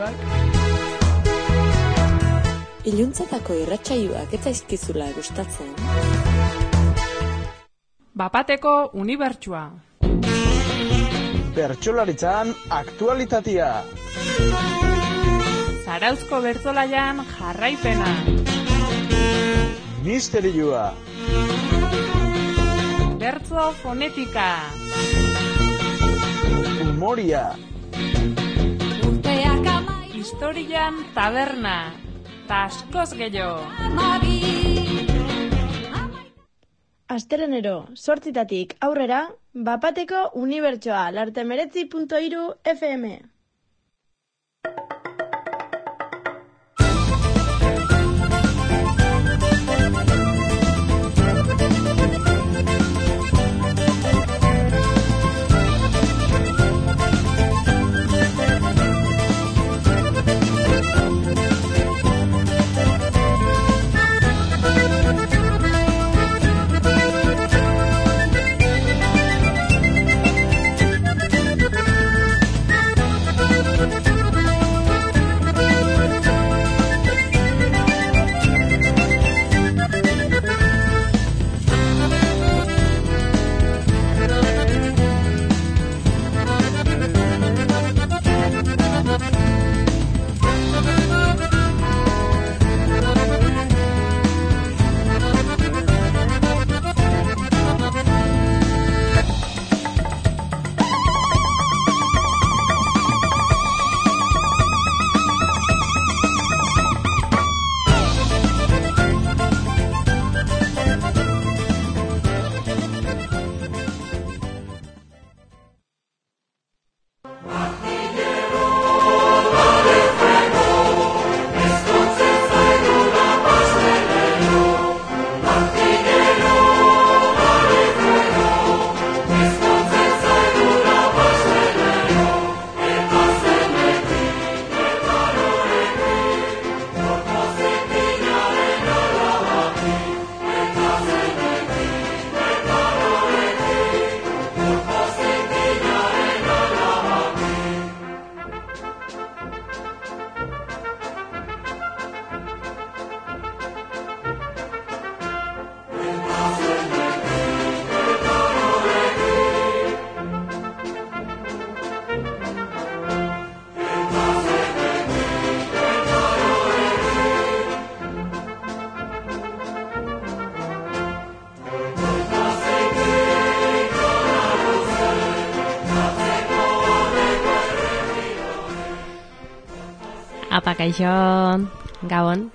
Iluntzetako irratsaioak ez zaizkizula gustatzen. Bapateko unibertsua. Bertsolaritzan aktualitatea. Zarauzko bertsolaian jarraipena. Misterioa. Bertso fonetika. Humoria. Historian taberna. Askoz gehiago. Astelenero, 8:00 aurrera, Bapateko unibertsoa, lartemeretzi.3 FM. Apa, kaixo, Gabon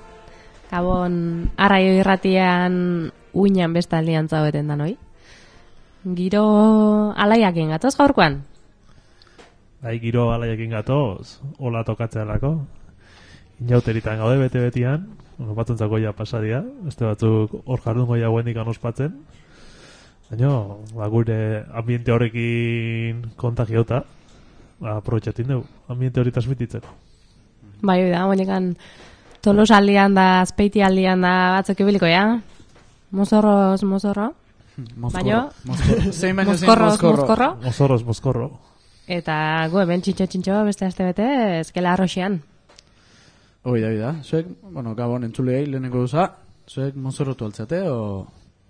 arraio irratian uinan bestaldian zaudeten da noi. Giro alaiakin gatoz gaurkoan? Bai, giro alaiakin gatoz, hola tokatzealako. Inauteritan gaude bete-betian, batzuntzako ja pasadia, beste batzuk hor jardungo ja guendik anospatzen. Baina, gure ambiente horrekin kontagiota, aprobetxatin dugu, ambiente hori transmititzeko. Bai, da, guenekan Tolos aldian da, Azpeiti aldian da, batzuk ibiliko, ja? Mozorro? Baina? Mozkorro. Eta gu, hemen txintxo, beste aste bete, eskela arroxean. Da. Zuek, Gabon entzuleei lehenengo duza, zuek mozorrotu altzate, o...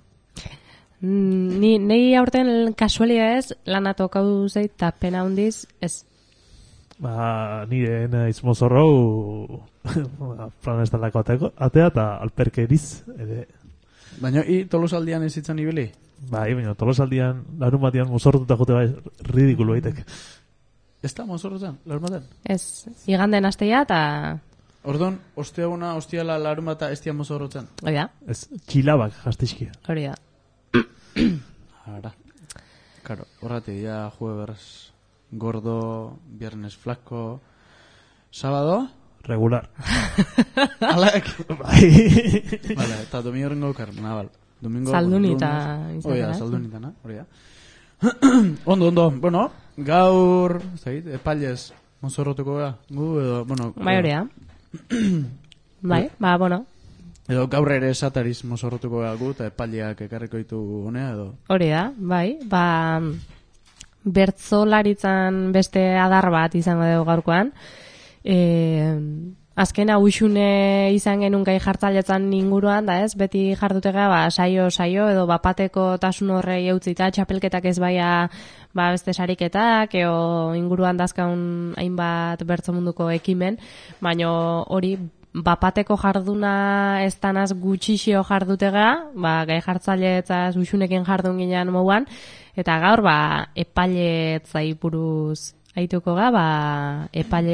Nei aurten kasualia ez, lana tokau zeit, eta pena hundiz, ez. Nire naiz mozorrou planestalako atea eta alperkeriz ere. Baina, Tolosaldian ez itzan ibili? Bai, baina Tolosaldian larun batean mozorrotuta jote bai ridikulu baitek. Ez da mozorrotan, larun batean? Ez, iganden asteia eta... Ordon, ostiala larun bata ez dia mozorrotan? Hori da. Ez, txilabak jastizkia. Hori da. Ara. Karo, horrati, ya jueves gordo, viernes flaco, sábado... Regular. Alek. Bai. Vale, eta domingo rengo karnaval. Saldunita. Oia, saldunita, na? Hori da. Ondo. Bueno, gaur, epailez, mozorrotuko da. Bai, hori da. Bai, bueno. Edo gaur ere satariz mozorrotuko da gu, eta epaileak ekarriko ditu honea, edo? Hori da, bai. Bertzolaritzan beste adar bat izango dugu gaurkoan. Azkena uxune izan genuen gai jartzailetzan inguruan, da ez, beti jardutega, saio edo bapateko tasun horrei eutzita, txapelketak ez baia beste sariketak, eo inguruan dazkaun hainbat bertso munduko ekimen, baina hori bapateko jarduna ez tanaz gutxixio jardutega, gai jartzailetzaz uxunekin jardun ginean mouan, eta gaur epailetzai buruz aituko ga,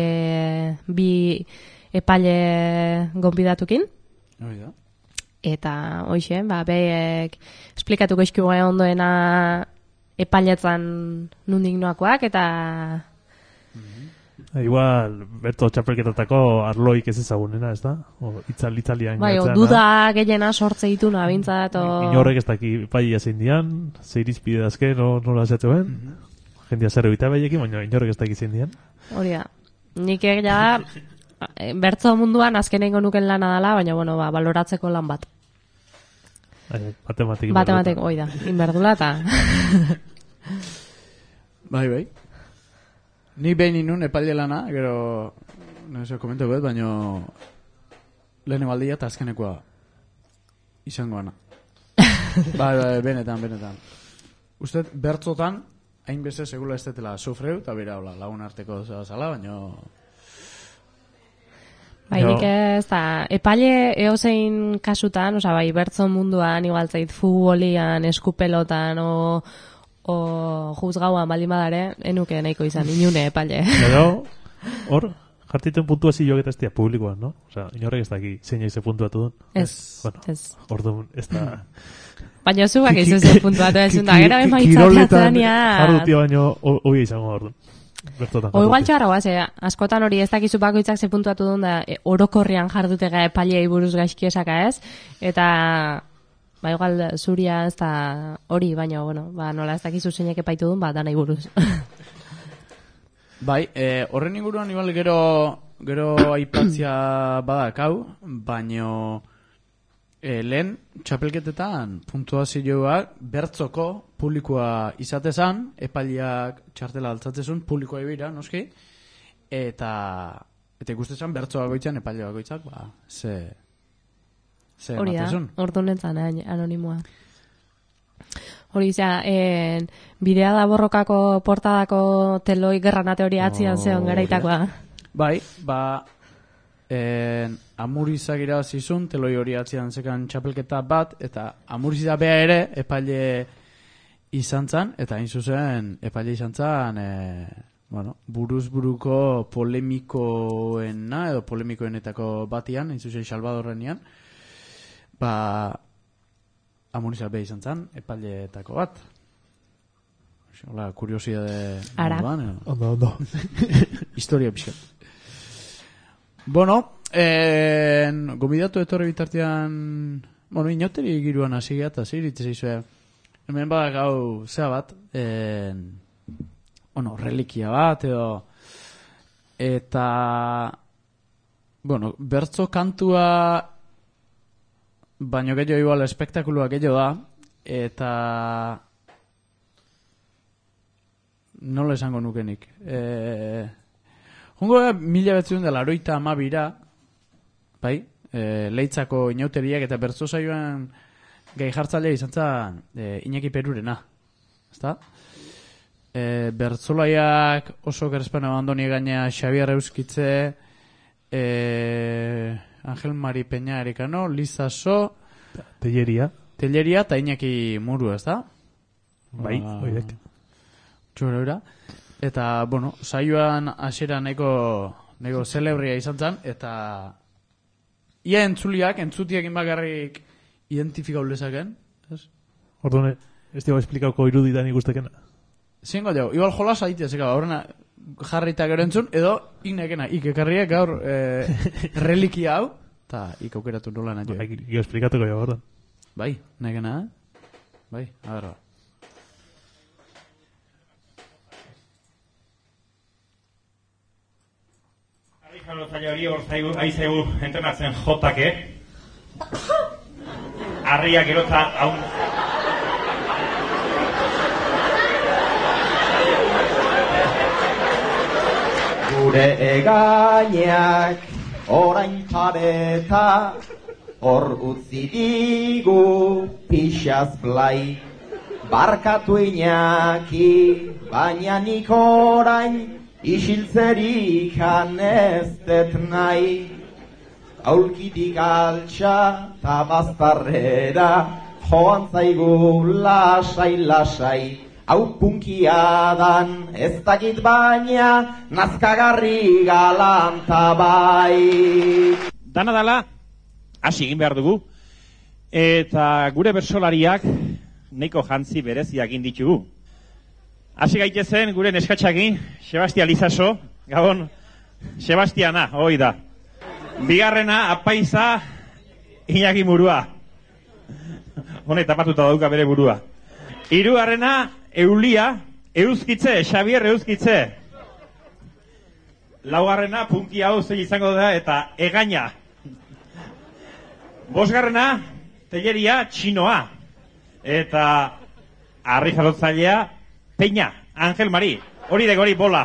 epaile gonbidatukin. Eta hoxe, beek esplikatuko izkigu ondoena epailetzan nundik noakoak, eta... Igual, berto txapelketatako arloik ez ezagunena, ez da? Itzalian gertzen. Duda gehiena sortze dituna, bintzat. Inorrek ez daki epailea zein dian, ze irizpide dazke, nola esatzen. Jendia zer ebita behiekin, baina inorrek ez daki zein dian. Hori da. Nik egia bertzo munduan azkenengo nuken lana dela, baina, baloratzeko lan bat. Matematik, hoi da, inberdula eta... Bai. Ni behin inun epaile lana, gero, komento bet, baina lehen baldia eta azkenekoa izangoana. Bai, benetan. Uste, bertzotan, hainbeste segula ez detela sufreu, eta bera, lagun arteko zala, baina... Nik ez da, epaile eozein kasutan, bertzo munduan, igual zait, futbolian, eskupelotan, o juzgauan baldin badare, enuke nahiko izan, inune epaile. Edo, hor, jartiten puntuazioak eta ez dira publikoan, no? Inorrek ez daki zein aize puntuatu duen. Ez. Orduan, ez da... Baina zuak ez ez puntuatu ez da, gero emaitzatzen ja... Jardutia baino, hoi izango orduan. Igual txarra guaz, askotan hori ez dakizu bakoitzak ze puntuatu duen da orokorrian jardutega epailei buruz gaizki esaka ez, eta igual zuria ez da hori, baina nola ez dakizu zeinek epaitu duen, danai buruz. Bai, horren inguruan igual gero aipatzia badakau, baina lehen txapelketetan puntuazioak bertzoko publikoa izatezan, epaileak txartela altzatzezun, publikoa ebira, noski, eta ikustezan bertzoa goitzan epaile bakoitzak, ze hori da, ordunetan anonimoa. Hori bidea da borrokako portadako teloi gerranate hori atzian zeon garaitakoa. Bai, Amurizak irabazizun, teloi hori atzian zekan txapelketa bat, eta Amurizak bea ere epaile izan zan, eta hain zuzen epaile izan zan, buruz-buruko polemikoena, edo polemikoenetako batian, hain zuzen Salvadorrenian, Amurizak bea izan zan, epaileetako bat. Hola, kuriosidade... Ara. Ondo. Historia pixka. Gomidatu etorri bitartean, inauteri giruan hasi geha, eta ziritze zaizue. Hemen badak hau zea bat, relikia bat, eta, bertzo kantua, baino gehiago igual espektakulua gehiago da, eta nola esango nukenik. Hongo 1982 bai, Leitzako inauteriak eta bertso saioan gai jartzailea izan zen Iñaki Perurena. Ezta? Bertzolaiak oso gerespana abandoni gaina Xabier Euskitze, Angel Mari Peña Erikano, Liza So, Telleria eta Iñaki Muru, ezta? Bai, oidek. Txoraura. Eta, saioan hasiera neko celebria izan zen, eta ia entzutiak bakarrik identifikau lezaken. Orduan, ez dugu esplikauko iruditan ikustekena? Zengo jau, igual jolas aditea zeka, horrena jarrita gero entzun, edo iknekena, ikekarriak gaur relikia hau, eta ikaukeratu nola nahi. Iko esplikatuko jau, orduan. Bai, nekena, bai, agarra. Zaila hori hor aizegu entrenatzen jotake. Arriak erotza haun... Gure egainak orain jabeta, hor utzi digu pixaz blai. Barkatu Iñaki, baina nik orain isiltzerik ez nahi. Aulkitik altxa ta baztarrera, joan zaigu lasai. Hau punkiadan ez dakit baina, nazkagarri galanta bai. Dana dala, hasi egin behar dugu. Eta gure bersolariak neiko jantzi bereziak egin ditugu. Hasi gaitezen gure neskatxakin, Sebastian Lizaso, Gabon, Sebastiana, hoi da. Bigarrena, apaiza, Iñaki Murua. Hone tapatuta dauka bere burua. Hirugarrena, Eulia, Euskitze, Xavier Euskitze. Laugarrena, punki hau zein izango da, eta egaina. Bosgarrena, Telleria, Txinoa. Eta harri jarotzailea, Peña, Angel Mari. Hori de gori bola.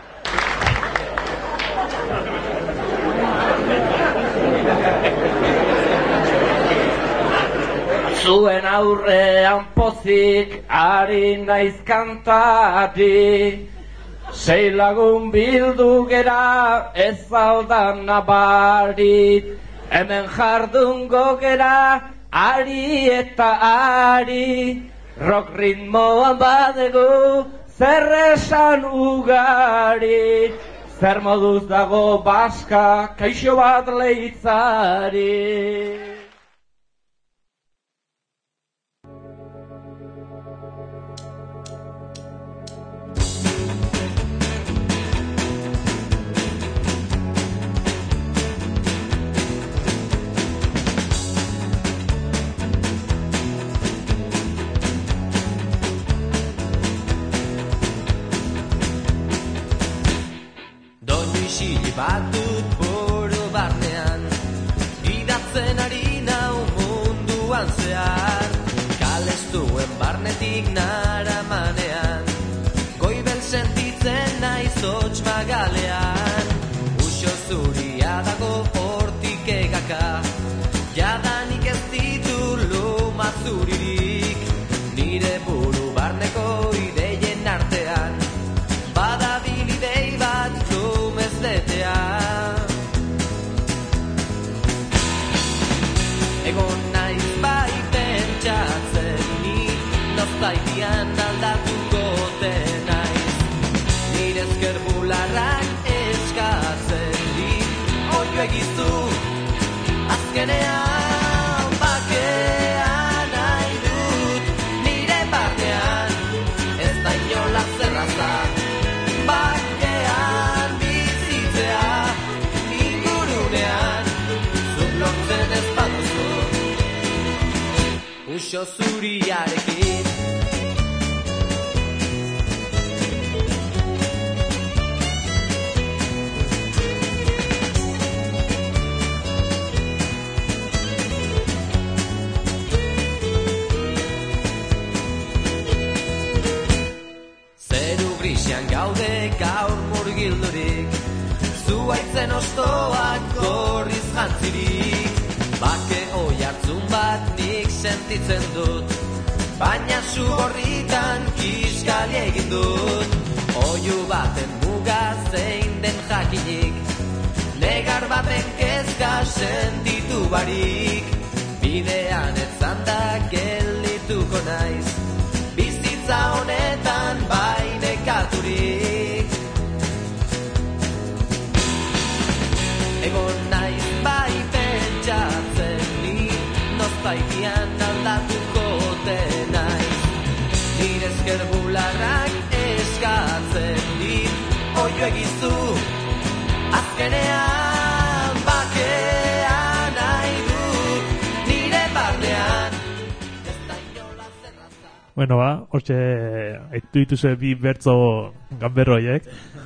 Zuen aurrean pozik ari naiz kantari, sei lagun bildu gera ez aldan nabari, hemen jardungo gera ari eta ari, rock ritmoan badegu zer esan ugari, zer moduz dago baska kaixo bat leitzari. Bat dut buru barnean, idatzen ari nau munduan zehar, kalestuen barnetik naramanean, goibel sentitzen naiz hotz magalean, uxo zuria dago hortik egaka, jadanik ez ditu luma zuririk, nire buru barneko ideien artean, badabil idei bat egon naiz bai pentsatzen ni, nostalgian aldatuko denaiz, nire ezker bularrak eskatzen dit, oio egizu azkenean bakean nahi dut, nire barnean ez da inola zerraza, bakean bizitzea ingurunean, zuk lortzen ez baduzu uxo zuriarekin. Zeru grisian gaude gaur murgildurik, zuaitzen ostoak gorriz jantzirik, bake oi hartzun bat nik sentitzen dut, baina zu gorritan kiskali egin dut, oiu baten muga zein den jakinik, negar baten kezka sentitu barik, bidean etzan da geldituko naiz, bizitza honetan bainekaturik. Egon naiz bai pentsatzen ni, nostalgian aldatuko denaiz, nire ezker bularrak eskatzen dit, oio egizu azkenean bakean nahi dut, nire barnean ez da inola zerraza. Bueno, hortxe aitu dituzue bi bertzo ganberroiek.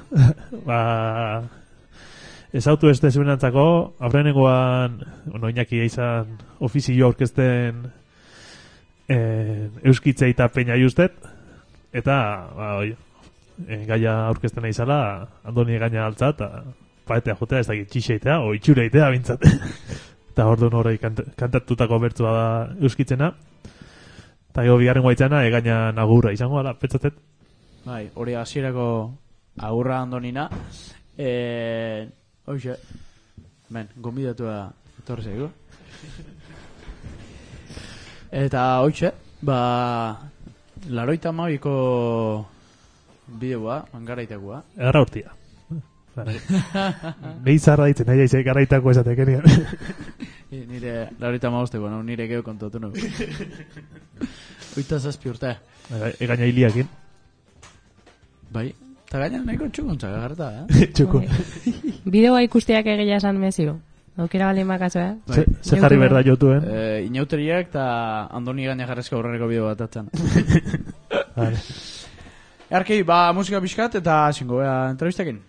Ezautu ez dezuenantzako, aurrenengoan, Iñaki izan ofizio aurkezten Euskitze eta Peña justet, eta gaia aurkezten nahi zala, Andoni gaina altza, eta paetea jotea, ez dakit txixeitea, o itxureitea bintzat. Eta orduan horrei kantatutako bertzua da euskitzena. Eta gero bigarren guaitzana, gaina agurra izango ala, petzatet. Bai, hori hasierako agurra Andonina. Hoxe, gonbidatua etorri zaigu. Eta hoxe, 82ko bideoa, garaitakoa. Erra urtia. Behi zarra ditzen, nahi jaizek garaitako esateke nian. Nire 85ko, nire geho kontatu nugu. 87 urte. Gaina hiliakin. Bai, eta gaina nahiko txukuntza garta, Txukun. Bideoa ikusteak egia esan mezio. Aukera bali makazu, Ze jarri berda jotuen? Inauteriak eta Andoni gaina jarrezko aurrereko bideo bat atzen. Erkei, musika pixkat eta zingo entrevistakin.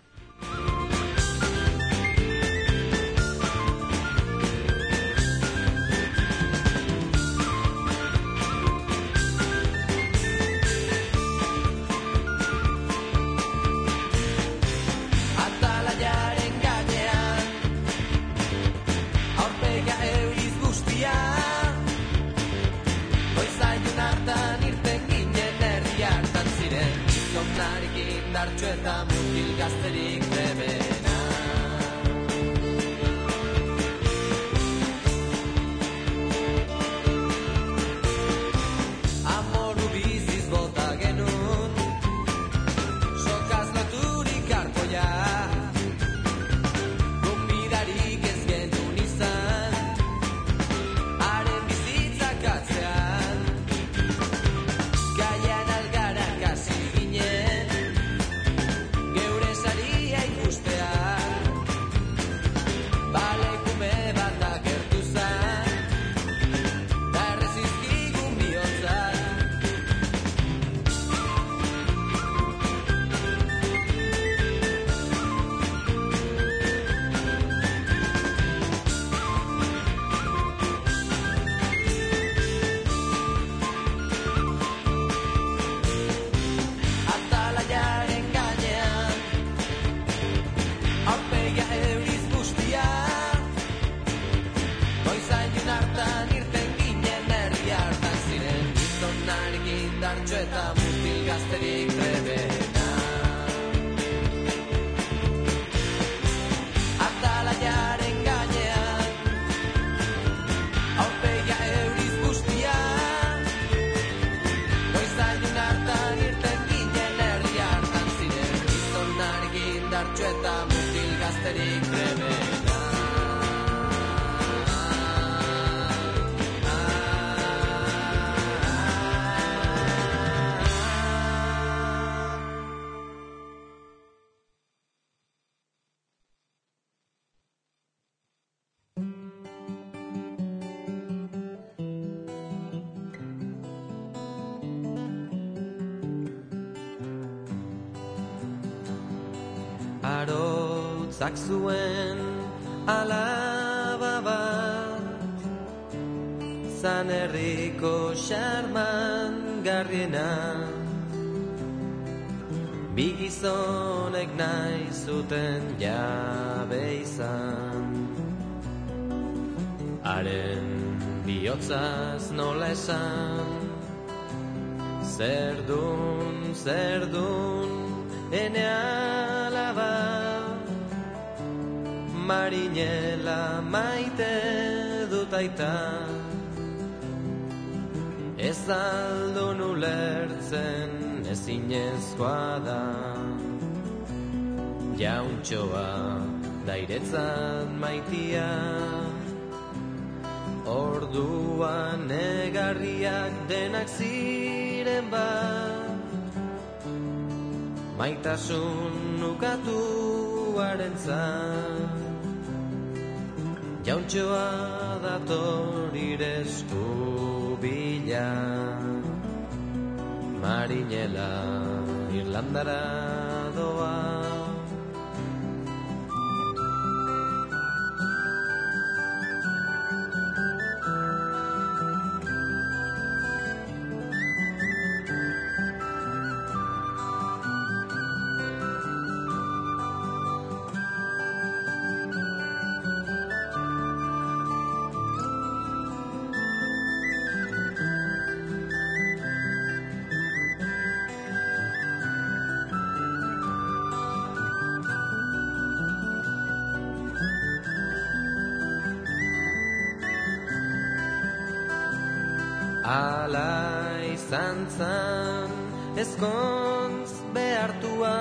Eta mutil gazterik trebena Amoru biziz bota genuen Sokaz loturik arkoia Gonbidarik ez genuen izan Haren bizitzak atzean Gaian algarak hasi ginen Geure saria ikustea Balekume bat agertu zan Da errezizkigun bihotzak Atalaiaren gainean Aurpegia euriz guztia Goizainun hartan irten ginen herri hartan ziren Gizonarik indartxo eta mutil gazterik trebena Atalaiaren gainean Aurpegia euriz guztia Goizainun hartan irten ginen herri hartan ziren Gizonarik indartxo eta mutil gazterik trebena Arotzak zuen alaba bat Zan herriko xarman garriena Bi gizonek nahi zuten jabe izan Haren bihotzaz nola esan Zerdun ene alaba Marinela maite dut aita Ez aldun ulertzen ezinezkoa da Jauntxoa dairetzat maitia Orduan egarriak denak ziren Maitasun ukatuarentzat Jauntxoa dator iresku bila Marinela Irlandara doa ala izan zan ezkontz behartua,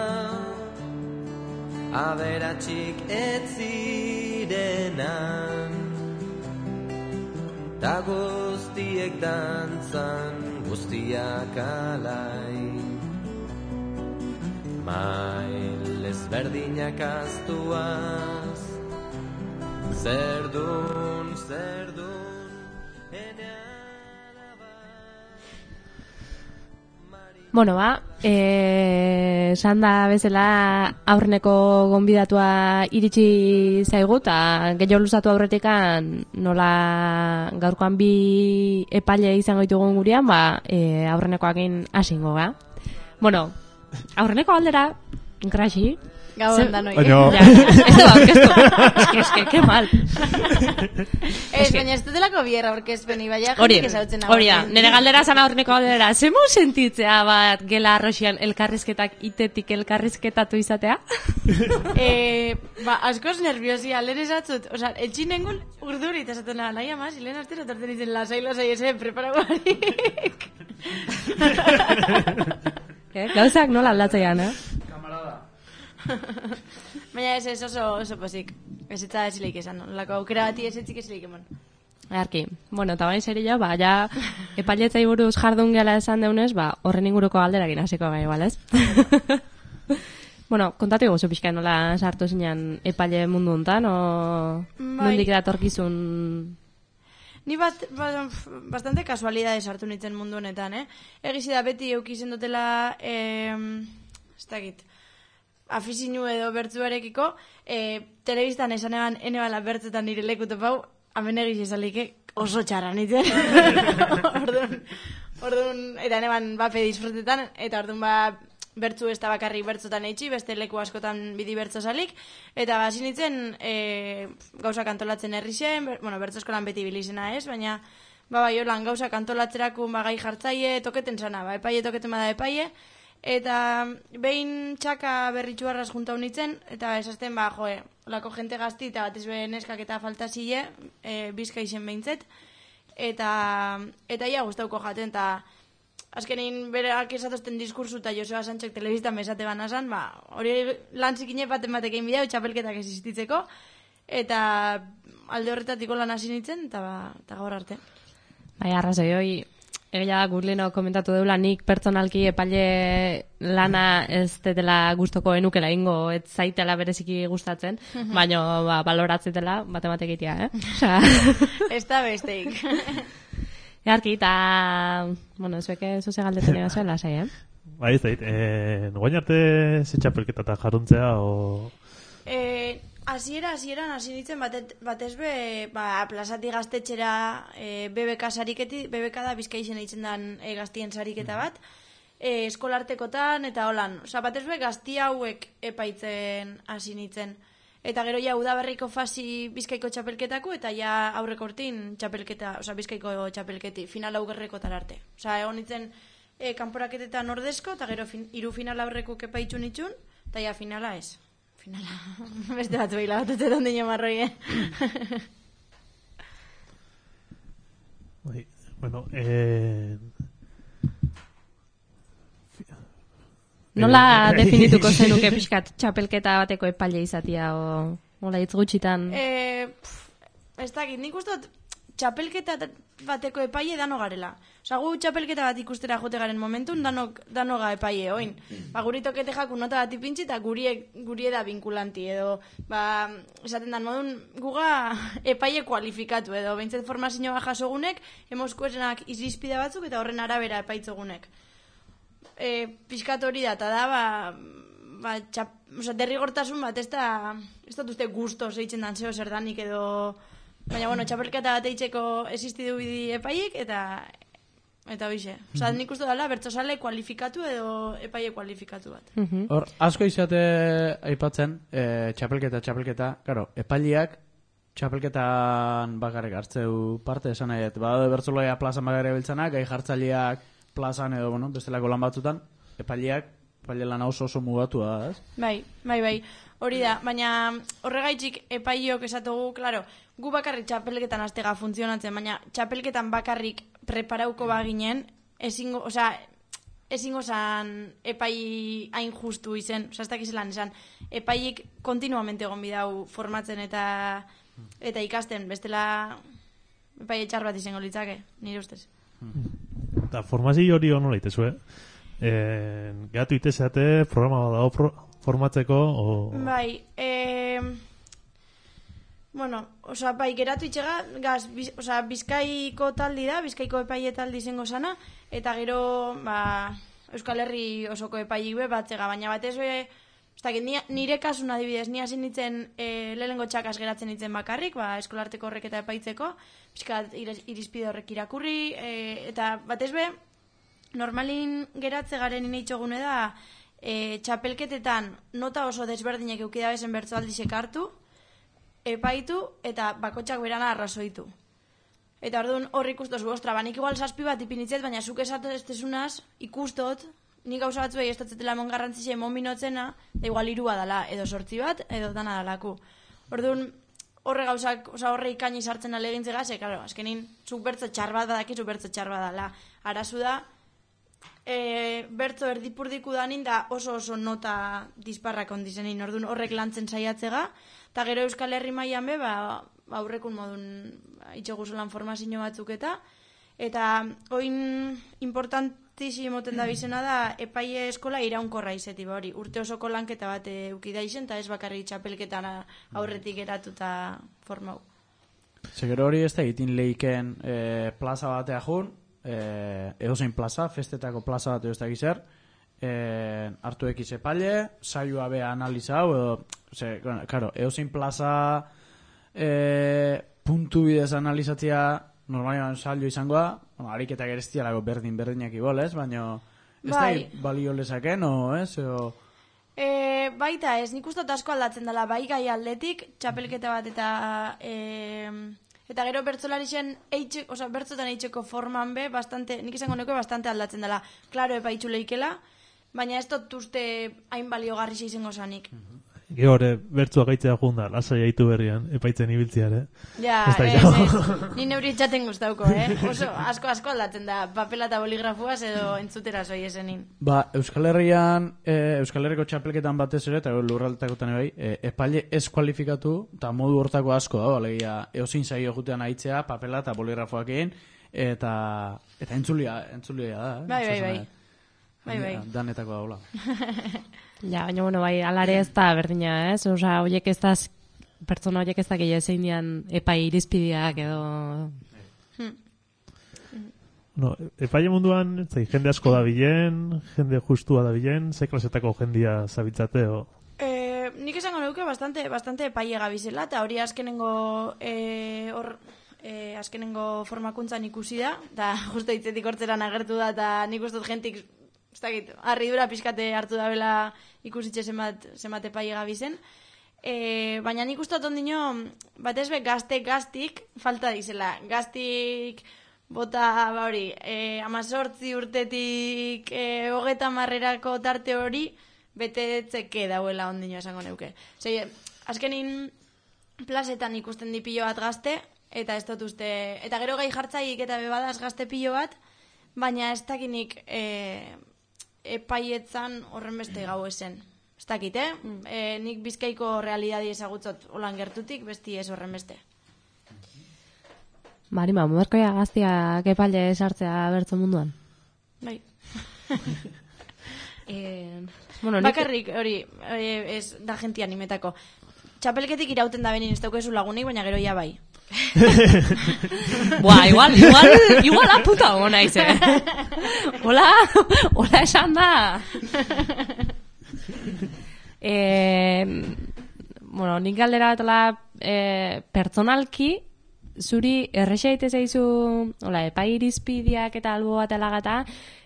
aberatxik ez zirenan, ta guztiek dantzan, guztiak alai. Mail ezberdinak aztuaz, zerdun, Bueno, esan da bezala aurreneko gonbidatua iritsi zaigu, eta gehiago luzatu aurretikan nola gaurkoan bi epaile izango ditugun gurean, aurrenekoakin hasingo ga. Bueno, aurreneko aldera, Graxi. Gabon danoi. Ez que mal. Baina ez dutelako bierra orkezpeni, baina hori da, nire galdera zan aurreneko galdera, zemu sentitzea bat gela arroxian elkarrizketak itetik elkarrizketatu izatea? Askoz nerviosia, lehen esatzut, etxin nengun urdurit, esaten nahi amaz, lehen artera torten izen lasai eze preparaguarik. Gauzak nola aldatzeian, Baina ez oso posik. Ez eta ezileik esan, lako aukera bati ez etzik ezileik emon. Arki, bueno, eta bain zeri jo, ja epailetzai buruz jardun gela esan deunez, horren inguruko galderakin hasiko gai, igual, ez? Bueno, kontatu gozu pixka nola sartu zinean epaile mundu hontan, o nondik datorkizun... Ni bastante kasualidade sartu nintzen mundu honetan, Egizi da beti eukizen dutela, ez dakit, afizinu edo bertzuarekiko, telebistan esan ene bala bertzetan nire lekutu pau, hemen egiz esalike oso txarra nintzen. Orduan, eta ene ban bape disfrutetan, eta orduan bertzu ez da bakarrik bertzotan eitzi, beste leku askotan bidi bertzo salik, eta hasi nintzen gauzak antolatzen herrixen, bertzo eskolan beti bilizena ez, baina holan gauzak antolatzerako gai jartzaile toketen zana, epaile toketen bada epaile, eta behin txaka berritxuarraz juntau nintzen, eta esazten olako jente gazti eta batez behin neskak eta faltazile, bizka izen behintzet, eta ia guztauko jaten, eta azkenein berak esatozten diskursu eta Joseba Sánchez telebistan mesate banazan, hori lantzikine baten batek egin bidea, txapelketak existitzeko, eta alde horretatik lan hasi nintzen, eta gaur arte. Arrazoi, hoi, egia gurlino komentatu deula, nik pertsonalki epaile lana ez detela gustoko enukela ingo, ez zaitela bereziki gustatzen, baina baloratzetela bate egitea, Ez da besteik. Earki, eta, zueke zuze galdetzen egazuen lasai, Bai, ez dait, goain arte zetxapelketa eta jaruntzea, o... Hasieran hasi nintzen batez be, plazati gaztetxera BBK sariketi, BBK da Bizkaixen eitzen dan gaztien sariketa bat, eskolartekotan eta holan. Batez be gazti hauek epaitzen hasi nintzen. Eta gero ja udaberriko fasi Bizkaiko txapelketako eta ja aurreko urtin txapelketa, Bizkaiko txapelketi, final augerrekotan arte. Egon nintzen kanporaketetan ordezko, eta gero hiru final aurreko epaitzu nitxun, eta ja finala ez. Finala, beste bat behila bat etetan dino marroi, Bueno, nola definituko zenuke pixkat txapelketa bateko epaile izatia, o nola hitz gutxitan? Ez dakit, nik uste txapelketa bateko epaile dano garela. Gu txapelketa bat ikustera jote garen momentun danoga epaile, oin. Guri tokete jaku nota bat ipintzi eta gurie da vinkulanti, edo, esaten dan modun, guga epaile kualifikatu, edo, behintzet formazio bat jasogunek, emoskuesenak izizpide batzuk eta horren arabera epaitzogunek. Piskat hori da, eta da, derrigortasun bat, ez dut uste gusto zeitzen dan zeo zer danik edo... Baina, txapelketa bat eitzeko existidu bidi epaiek, eta hoxe. Nik uste dala, bertzosale kualifikatu edo epaile kualifikatu bat. Hor, asko izate aipatzen, txapelketa, karo, epaileak txapelketan bakarrik hartzeu parte esan nahi, badaude bertzoloia plazan bakarrik biltzanak, gai jartzaileak plazan edo, bestelako lan batzutan, epaile lan oso mugatua da, ez? Bai. Hori da, baina horregaitzik epaiok esatugu, klaro, gu bakarrik txapelketan aztega funtzionatzen, baina txapelketan bakarrik preparauko baginen, ezingo zan epai hain justu izen, ez dakizelan esan, epaik kontinuamente egon bidau formatzen eta ikasten, bestela epai etxar bat izango litzake, nire ustez. Eta formazio hori hono leitezue, gehatu itezeate programa bat dago formatzeko, o... Bai, bueno, bai, geratu itxega, Bizkaiko taldi da, Bizkaiko epaile taldi izango sana, eta gero, Euskal Herri osoko epaile batzega, baina batez nire kasun adibidez, ni hasi nintzen lehenengo txakas geratzen nintzen bakarrik, eskolarteko horrek eta epaitzeko, pixkat irizpide horrek irakurri, eta batez normalin geratze garen inaitxogune da, txapelketetan nota oso desberdinek eukidabezen bertsoaldizek hartu, epaitu eta bakotxak berana arrazoitu. Eta orduan hor ikustos gostra, nik igual 7 bat ipinitzet, baina zuk esatu ez tesunaz ikustot, nik gauza batzuei estatzetela mon garrantzizia mon minotzena, da igual 3 badala, edo 8 bat, edo dana dalaku. Orduan horre gauzak, horre ikaini sartzen alegintze gaze, claro, azkenin zuk bertzo txar bat badaki, zuk bertzo txar badala. Arazu da, bertzo erdipurdiku danin da oso nota disparrak ondizenin, orduan horrek lantzen saiatzega, eta gero Euskal Herri mailan aurrekun modun itxeguzulan formazio batzuk eta oin importantizimoten da bizena da epaile eskola iraunkorra izeti, hori urte osoko lanketa bat eukida izen, eta ez bakarrik txapelketan aurretik eratuta formau. Segero hori ez da egitin lehiken plaza batea jun, edozein plaza, festetako plaza bat ez da gizer, hartu ekiz epaile, saioa beha analizau, edo, claro, edozein plaza puntu bidez analizatzea normalian saio izangoa, ariketa gereztialako berdinak ibolez, baina ez da balio lezaken, o ez? Baita ez, nik ustot asko aldatzen dela, bai gai aldetik, txapelketa bat eta gero bertzolarixen bertzotan eitzeko forman be, nik izango neko bastante aldatzen dela. Klaro epaitxu leikela, baina ez dut uste hain baliogarri izango zanik. Gero hori, bertzua gaitzea junda, lasai aitu berrian, epaitzen ibiltzea, Ja, ni neuri etxaten guztauko, oso asko aldatzen da, papela eta boligrafuaz edo entzutera zoi esenin. Euskal Herrian, Euskal Herriko txapelketan batez ere, eta lurraldetakotan bai, epaile ez kualifikatu, eta modu hortako asko da, alegia, eozin zaio jutean aitzea, papela eta boligrafuak egin, eta entzulia da, Bai. Danetako daula. Ja, baina, bueno, bai, alare ez da berdina, ez? Osa, horiek ez da, pertsona horiek ez da gehiago zein dian epai irizpideak edo... No, epaile munduan, jende asko da bilen, jende justua da bilen, ze klasetako jendia zabitzate, o... Nik esango nuke bastante epaile gabizela, eta hori azkenengo formakuntzan ikusi da, eta justo hitzetik hortzeran agertu da, eta nik ustot jentik harridura pixkate hartu da bela ikusitxe zenbat epaile gabizen. Baina nik ustot ondino, batez be gaztik falta dizela. Gaztik bota, hori, 18 urtetik 30 marrerako tarte hori, betetzeke dauela ondino esango neuke. Azkenin plazetan ikusten di pilo bat gazte, eta ez dut uste, eta gero gai jartzaik eta bebadaz gazte pilo bat, baina ez dakinik epaietzan horren beste gau esen. Ez dakit, nik Bizkaiko realidadi ezagutzot holan gertutik, besti ez horren beste. Marima, moderkoia gaztiak epaile sartzea bertzo munduan? Bai. Bakarrik hori, ez da jentia animetako. Txapelketik irauten da benin ez daukezu lagunik, baina gero ja bai. Buah, igual aputa hona ize. Hola esan da. Bueno, nik galdera batela pertsonalki zuri erresa ite zaizu epai irizpideak eta albo bat elagata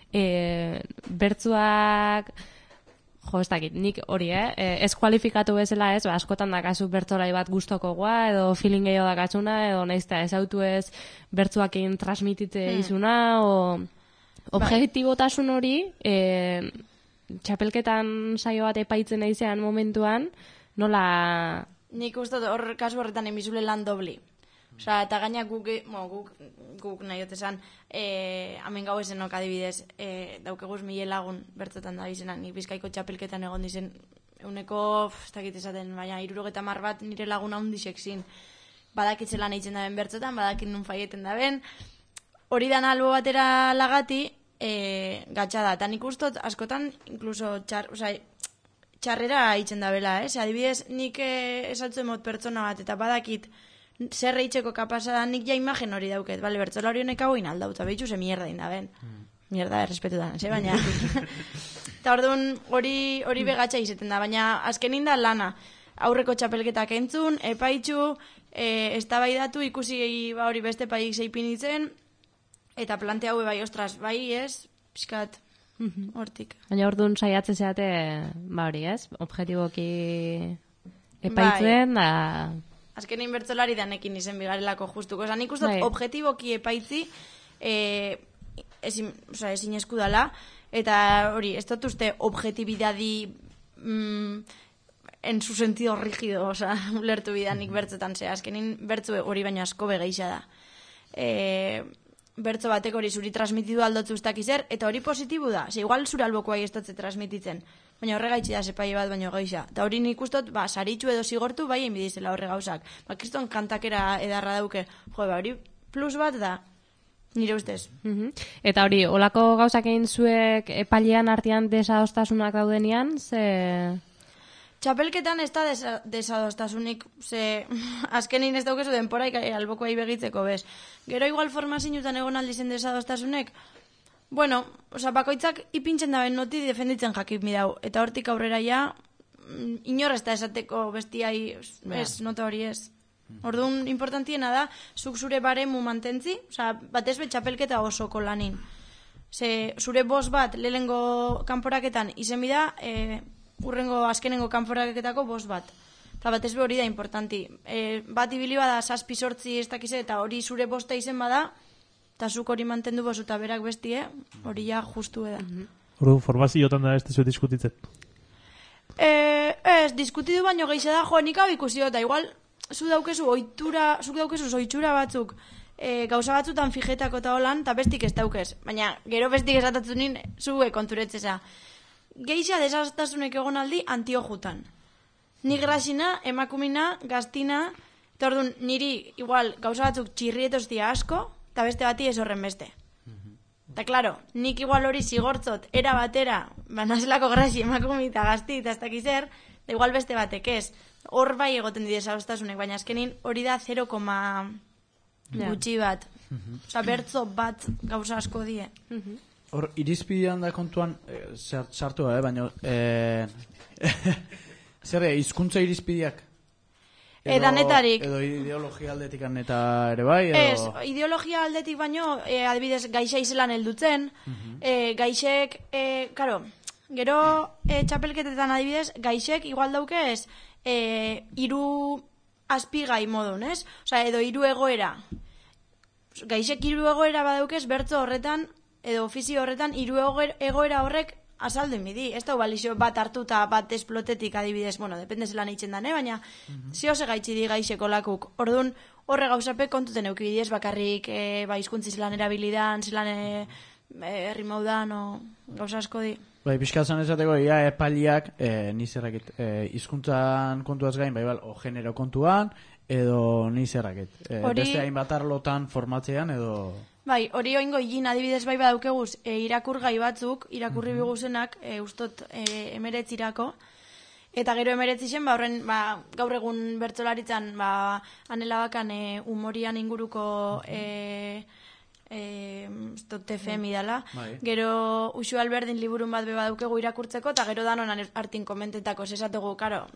bertzuak ez dakit, nik hori, ez kualifikatu bezala ez, askotan dakazu bertzolai bat gustoko goa, edo feeling gehiago dakatzuna, edo naizta ez autu ez bertzuakin transmitite izuna, objektibotasun hori, txapelketan saio bat epaitzen aizean momentuan, Nola... Nik uste hor kasu horretan emizule lan dobli. Osa, eta gaina guk nahi dut esan, hamen gau esenok adibidez, daukeguz 1000 lagun bertzotan da bizena, nik Bizkaiko txapelketan egon dizen, euneko, ez dakit esaten, baina 70 bat nire laguna hundisek zin. Badakitze lan eitzen daben bertzotan, badakit nun faieten daben. Hori dan albo batera lagati, gatsa da. Eta nik ustot, askotan, inkluso txarrera eitzen dabela, adibidez, nik esaltzen mot pertsona bat, eta badakit, zer eitzeko kapasa da, nik ja imagen hori dauket, bale, bertzola hori honek hau inaldau, eta behitzu ze mierda indaben. Mierda, errespetutan, baina... Eta orduan hori begatxa izeten da, baina azkenin da lana. Aurreko txapelketak entzun, epaitxu, eztabaidatu ikusi hori beste paik zeipinitzen, eta plante haue bai, ostras, bai ez, pixkat, hortik. Baina orduan saiatzen zeate, hori ez, objetiboki epaitzen, da... Azkenin bertzolari danekin izen bigarelako justuko. Osa, nik ustot objetiboki epaitzi ezin eskudala, eta hori, ez dut uste objetibidadi en su sentido rígido, osa, ulertu bidanik bertzotan ze. Azkenin bertzu hori baino asko begeixa da. Bertzo batek hori zuri transmitidu aldotzu ustak izer, eta hori positibu da. Ze igual zure albokoa ez transmititzen. Baina horregaitzi da zepai bat baino geixa. Eta hori nik ustot, saritxu edo zigortu, bai enbidizela horre gauzak. Kriston kantakera edarra dauke. Hori plus bat da, nire ustez. Eta hori, olako gauzak egin zuek epailean artean desadostasunak daudenian, ze... Txapelketan ez da desadostasunik, ze azkenin ez daukezu denporaik albokoai begitzeko bez. Gero igual formazinutan egon aldizen desadostasunek, bueno, bakoitzak ipintzen daben noti defenditzen jakip midau. Eta hortik aurrera ja, inor ez da esateko bestiai, ez, nota hori ez. Orduan, importantiena da, zuk zure baremu mantentzi, batez be txapelketa osoko lanin. Ze zure bost bat lehengo kanporaketan izen bida, urrengo azkenengo kanporaketako bost bat. Eta batez be hori da importanti. Bat ibili bada 7-8 ez dakize, eta hori zure bosta izen bada, eta zuk hori mantendu bozu eta berak bestie, hori ja justu eda. Orduan, formaziotan da ez tezu diskutitzen? Ez, diskutidu baino gehize da, nik hau ikusio, eta igual, zuk daukezu zoitxura batzuk, gauza batzutan fijetako eta holan, eta bestik ez daukez. Baina, gero bestik esatatzen nien, zuek konturetzeza. Geixa desastasunek egon aldi antiojutan. Nik grasina, emakumina, gaztina, eta orduan niri igual gauza batzuk txirrietostia asko, eta beste bati ez horren beste. Eta klaro, nik igual hori zigortzot, era batera, nazelako grasi emakumi eta gazti, eta ez dakizer, da igual beste batek ez. Hor bai egoten di desastasunek, baina azkenin hori da 0, gutxi bat. Osa, bertzo bat gauza asko die. Hor, irizpidean da kontuan, sartu da, baina, zer, hizkuntza irizpideak? Danetarik. Edo ideologia aldetik eta ere bai? Ez, ideologia aldetik baino, adibidez, gaixa izelan heldutzen, gaixek, karo, gero txapelketetan adibidez, gaixek igual dauke ez, 3 azpigai modun, ez? Osa, edo 3 egoera. Gaixek 3 egoera badaukez, bertzo horretan, edo ofizio horretan, 3 egoera horrek azaldu inbidi. Ez da balixo bat hartuta bat esplotetik adibidez, bueno, depende zelan eitzen dane, baina zehose gaitzi di gaixeko lakuk. Orduan, horre gauzapek kontuten eukibidez bakarrik hizkuntzi zelan erabilidan, zelan herrimaudan, gauza asko di. Bai, pixkatzen esateko, epaileak, nizerrakit, hizkuntzan kontuaz gain, bai, o genero kontuan, edo nizerrakit. Beste hainbat arlotan formatzean, edo... Bai, hori oingo higin adibidez bai badaukeguz irakurgai batzuk, irakurri biguzenak, ustot 19 eta gero 19 zen, horren, gaur egun bertzolaritzan, anela bakan humorian inguruko TFM idala. Gero Uxu Alberdin liburun bat beba daukegu irakurtzeko, eta gero danon artin komentetako zesategu, karo,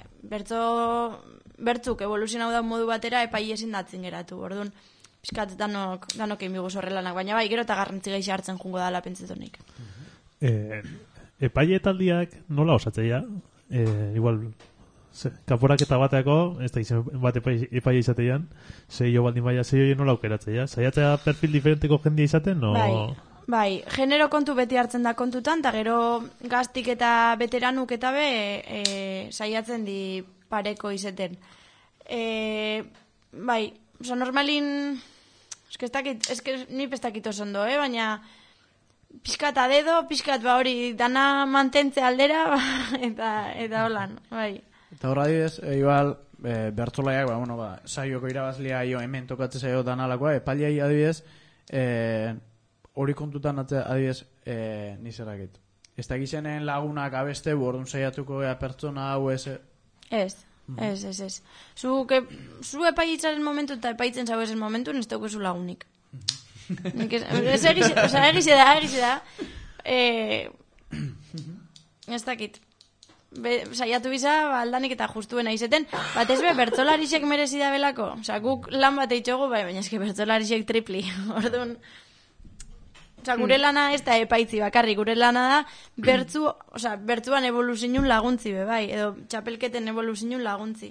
bertzuk evoluzionau da modu batera epai ezin datzen geratu, orduan. Piskat danok egin biguz horrelanak, baina bai, gero eta garrantzi gehi hartzen jungo dala pentsetonik. Epailetaldiak nola osatzeia? Igual, kanporaketa bateako, ez da izan bat epaile izatean, zeio baldin baina zeio nola aukeratzeia? Zaiatzea perfil diferenteko jendia izaten? Bai, genero kontu beti hartzen da kontutan, eta gero gaztik eta veteranuk eta saiatzen di pareko izeten. Bai, oza, normalin, ni pestakit oso ondo, baina pixkat adedo, pixkat hori dana mantentze aldera, eta holan, bai. Eta horra didez, igual, bertzolaiak, saioko irabazlia hemen tokatze saio danalakoa, epaliai adibidez, hori kontutan adibidez, nizerakit. Ez da gizenen lagunak abeste, orduan saiatuko pertsona hau ez... Ez. Zu epaitzaren momentu eta epaitzen zau ezen momentu, ez daukezu lagunik. Egize da. Ez dakit. Saiatu biza, aldanik eta justuena izeten, bat ez bertzolarisek merezi da belako. Guk lan bat eitxogu, baina eske bertzolarisek tripli. Orduan, gure lana ez da epaitzi bakarrik, gure lana da bertzuan evoluzinun laguntzi bai, edo txapelketen evoluzinun laguntzi.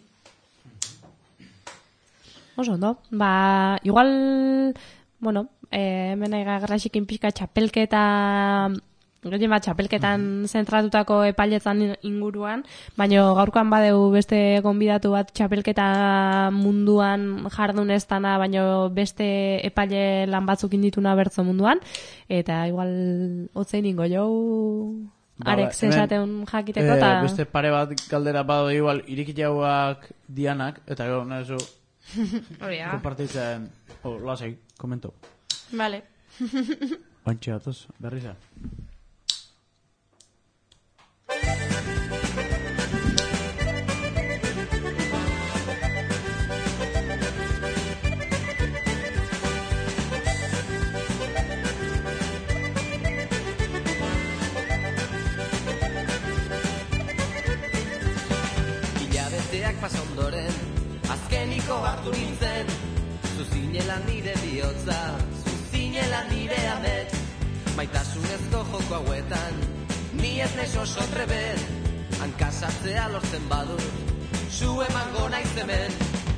Oso, no? Igual, hemen agarrasikin pixka txapelketa, gehien bat txapelketan zentratutako epailetzan inguruan, baina gaurkoan badeu beste gonbidatu bat txapelketa munduan jardun ez dana, baina beste epaile lan batzuk indituna bertzo munduan, eta igual otzein ingo jau arek zensateun jakiteko. Beste pare bat galdera bado igual irikitauak dianak, eta gero nahezu kompartitzen, lasai, komento. Vale. Ointxe datoz, berriza. Hilabeteak pasa ondoren, azkeniko hartu nintzen, zuzinela nire bihotza, zuzinela nire amet, maitasunezko joko hauetan, ni ez naiz oso treben, hankasartzea lortzen badut, zu emango naiz hemen.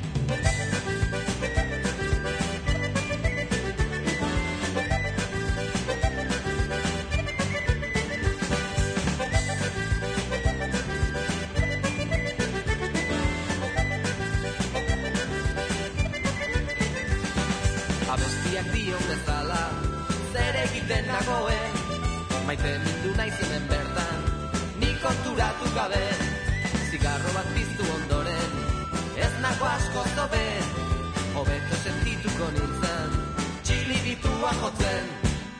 Abestiak dion bezala, zer egiten nagoen, maite mindu naiz hemen bertan, ni konturatu gabe, zigarro bat piztu ondoren, ez nago asko zobe, hobeto sentituko nintzen, txilibitua jotzen.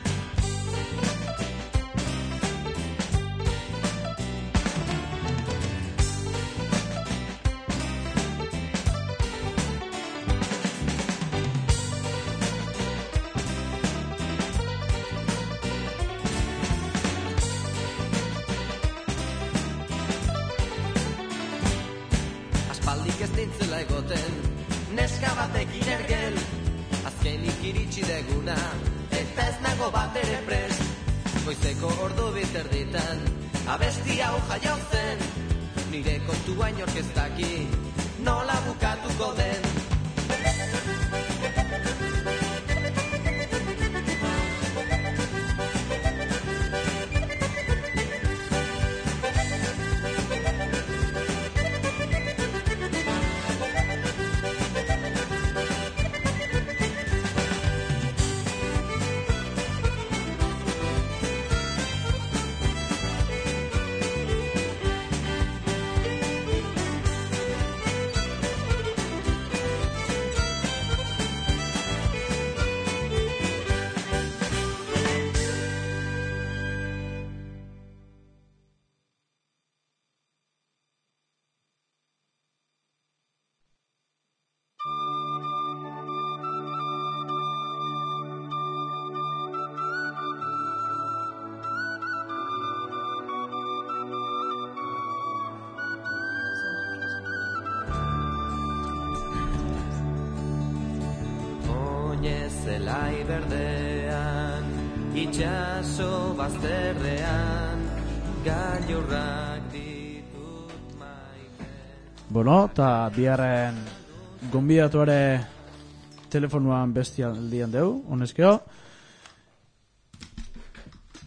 Neska batekin ergel, azkenik iritsi deguna, eta ez nago bat ere prest. Goizeko ordu biterditan, abesti hau jaio zen, nire kontua inork ez daki, nola bukatuko den. Zelai berdean, itxaso bazterrean, gailurrak ditut maite. Bueno, eta biharren gonbidatuare telefonuan bestialdian deu, honezkeo.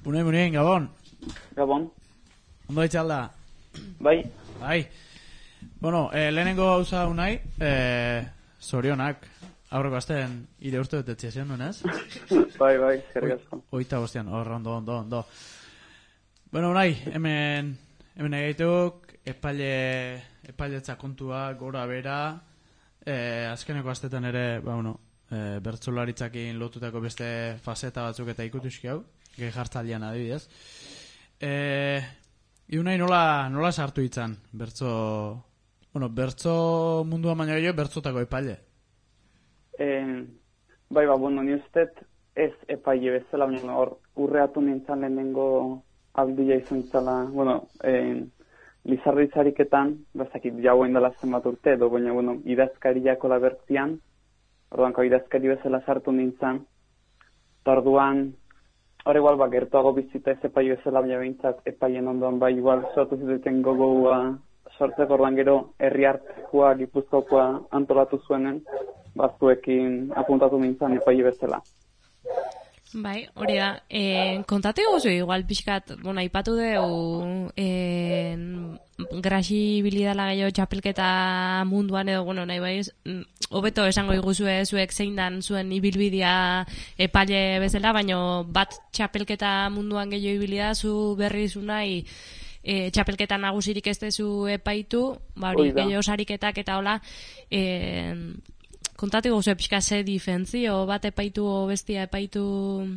Munien, Gabon. Gabon. Ondo itxalda? Bai. Bueno, lehenengo gauza unai, zorionak, aurreko astean ire urte betetxea zion nuen, ez? Bai, zergazko. Oita bostean, ondo. Bueno, unai, hemen egeituk, epailetza kontua, gora bera, azkeneko astetan ere, bertsolaritzakin lotutako beste faseta batzuk eta ikutuzki hau, gehi jartzalian adibidez. Iunai nola sartu itzan, bertso mundua baina gehiago bertzotako epaile? Ni ustet ez epaile bezala, baina hor urreatu nintzen lehenengo aldia izan zala, Lizarditzariketan, bazakit jauen dela zenbat urte edo, baina, idazkariako la bertzian, orduanko idazkari bezala sartu nintzen, eta orduan, hor igual, gertuago bizita ez epai bezala, baina behintzat epaien ondoan, igual, sortu zituten gogoa sortzeko, orduan gero, herriartekoa, Gipuzkoakoa antolatu zuenen, zuekin apuntatu nintzen epai bezala. Bai, hori da. Kontatu gozu, igual pixkat, aipatu deu grasi bilidala gehiago txapelketa munduan edo, nahi baiz, hobeto esango iguzue zuek zein dan zuen ibilbidea epaile bezala, baina bat txapelketa munduan gehiago ibilida zu berrizu nahi txapelketa nagusirik ez dezu epaitu, hori gehiago sariketak eta hola, kontatu gozu pixka ze difentzio, bat epaitu o bestia epaitu...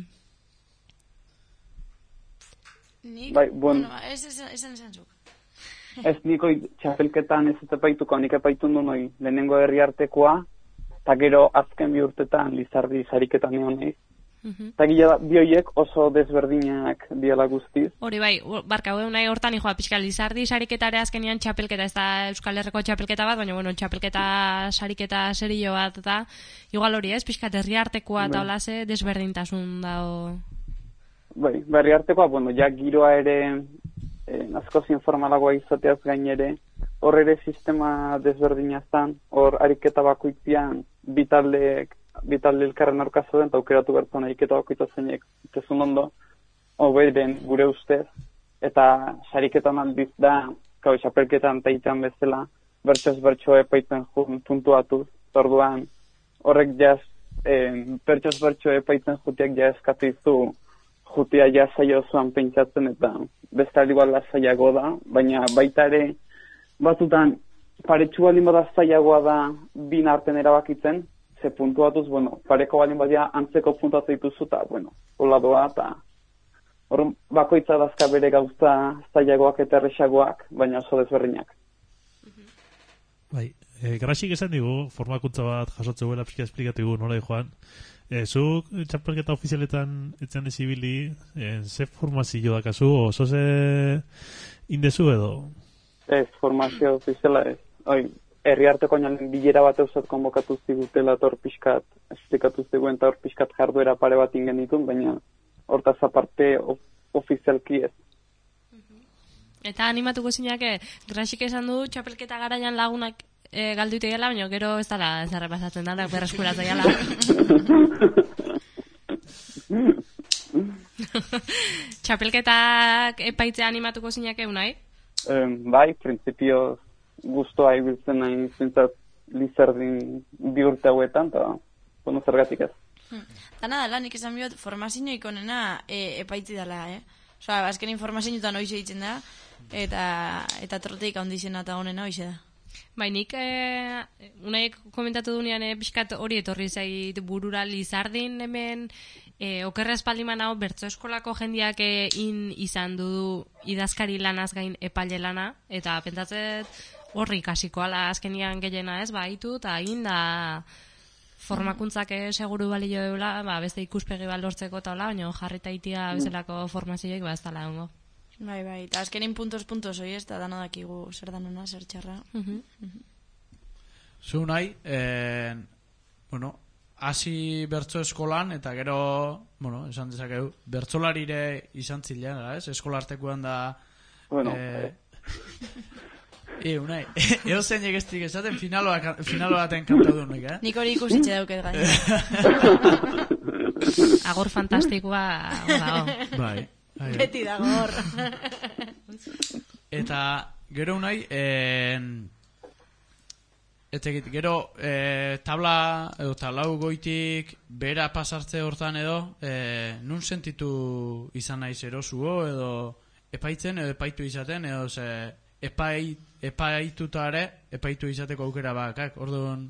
Nik? Esan zuk. Ez niko txapelketan ez epaituko, nik epaitu noi lehenengo herriartekoa, eta gero azken bi urtetan Lizardi sariketan egon nahiz. Eta gila bioiek oso desberdinak diala guztiz. Hori bai, barka, nahi hortan joa pixka Lizardi sariketare azkenian txapelketa, ez da Euskal Herriko txapelketa bat, baina txapelketa sariketa serio bat, eta igual hori ez, pixka herriartekoa eta hola ze desberdintasun dao. Bai, herriartekoa, ja giroa ere askoz informalagoa izateaz gainere, hor ere sistema desberdinaztan, hor ariketa bakoitzian bitalde elkarren aurkazo den, eta aukeratu bertzen ariketa bakoitza zeinek itezun ondo, hoberen gure ustez, eta sariketan aldiz da, txapelketan taitan bezala, bertso epaitzen puntuatuz, orduan horrek jaz, bertso epaitzen jutiak ja eskatu izu, jutia ja saio zuan pentsatzen eta beste igual lasaiago da, baina baita ere batutan paretsu balin bada zailagoa da bin arten erabakitzen, ze puntuatuz, pareko balin badia antzeko puntuatu dituzu eta, hola doa, eta hor bakoitza dazka bere gauza zailagoak eta erresagoak, baina oso desberdinak. Bai, Grasik esan digu, formakuntza bat jasotze guela pixka esplikatigu, nola joan. Zuk txapelketa ofizialetan etzen dezibili, ze formazio dakazu, oso ze indezu edo? Ez, formazio ofiziala ez. Herriarteko nalen bilera bat eusat konbokatu zigutela eta hor pixkat esplikatu ziguen eta hor pixkat jarduera pare bat ingen ditun, baina hortaz aparte ofizialki ez. Eta animatuko zinake, Grasik esan du txapelketa garaian lagunak galduite gela, baina gero ez dala zerre pasatzen dara, berreskuratzen gela. Txapelketak epaitzea animatuko zinake unai? Bai, prinsipio guztua ibiltzen nahi zintzat Lizardin bi urte hauetan, eta zergatik ez. Dana dela, nik esan biot formazio ikonena epaitzi dela, Osa, azken informazioetan hoize ditzen da, eta troteik handizena eta honena hoize da. Bai, nik unaik komentatu dunean pixkat hori etorri zait burura Lizardin hemen okerra espaldiman hau bertso eskolako jendiak izan du idazkari lanaz gain epaile lana, eta pentsatzet horri ikasiko ala azkenian gehiena ez, baitu, eta egin da formakuntzak seguru balio deula, beste ikuspegi bat lortzeko eta hola, baina jarrita itia bezalako formazioek ez dala hongo. Bai, eta azkenin puntos hoi ez, eta dano dakigu zer danona, zer txarra. Zu nahi, hasi bertso eskolan, eta gero, esan dezakegu, bertsolarire izan zilean, ez? Eskolartekuan da... Unai, eo zeinek ez trik esaten finalo baten kantau du nik, Nik hori ikusitxe dauket gaina. Agor fantastikoa, Bai. Beti dago hor. Eta gero unai, gero tabla edo tablau goitik bera pasartze hortan edo, nun sentitu izan naiz erosuo edo epaitzen edo epaitu izaten edo epaituta ere epaitu izateko aukera bakak, orduan...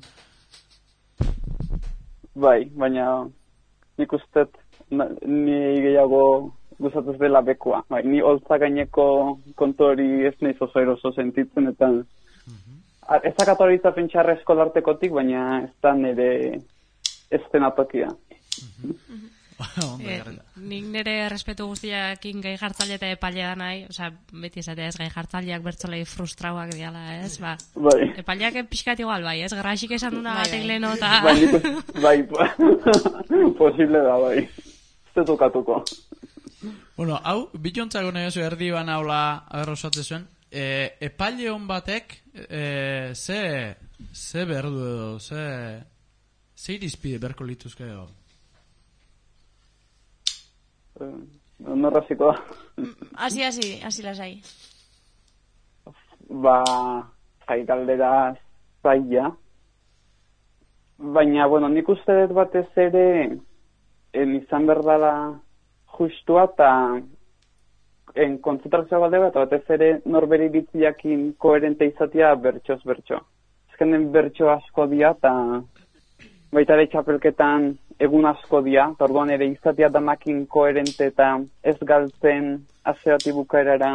Bai, baina nik ustet ni gehiago guzatuz dela bekoa. Bai, ni holtza gaineko kontu hori ez nahiz oso eroso sentitzen, eta ez akatoriza pentsarra eskolartekotik, baina ez da nire estenatokia. Nik nire respetu guztiakin gai jartzaile eta epailea nahi, beti esatea ez gai jartzaileak bertzolei frustrauak diala, ez? Epaileak pixkat igual, bai, ez? Garraxik esan duna batek leheno eta... Bai, posible da, bai. Ez tokatuko. Bueno, hau, bitontzako nahi oso erdi bana hola agerrosatze zuen, epaile hon batek ze berdu edo, ze irizpide berko lituzke edo? Norraziko da. Asi lasai. Jai galdera zaila. Baina, bueno, nik uste dut batez ere izan berdala justua eta kontzentrazioa baldeba eta batez ere norberi bitziakin koherente izatea bertsoz bertso. Ezkenen bertso asko dia eta baita ere txapelketan egun asko dia, eta orduan ere izatea damakin koherente eta ez galtzen azeati bukaerara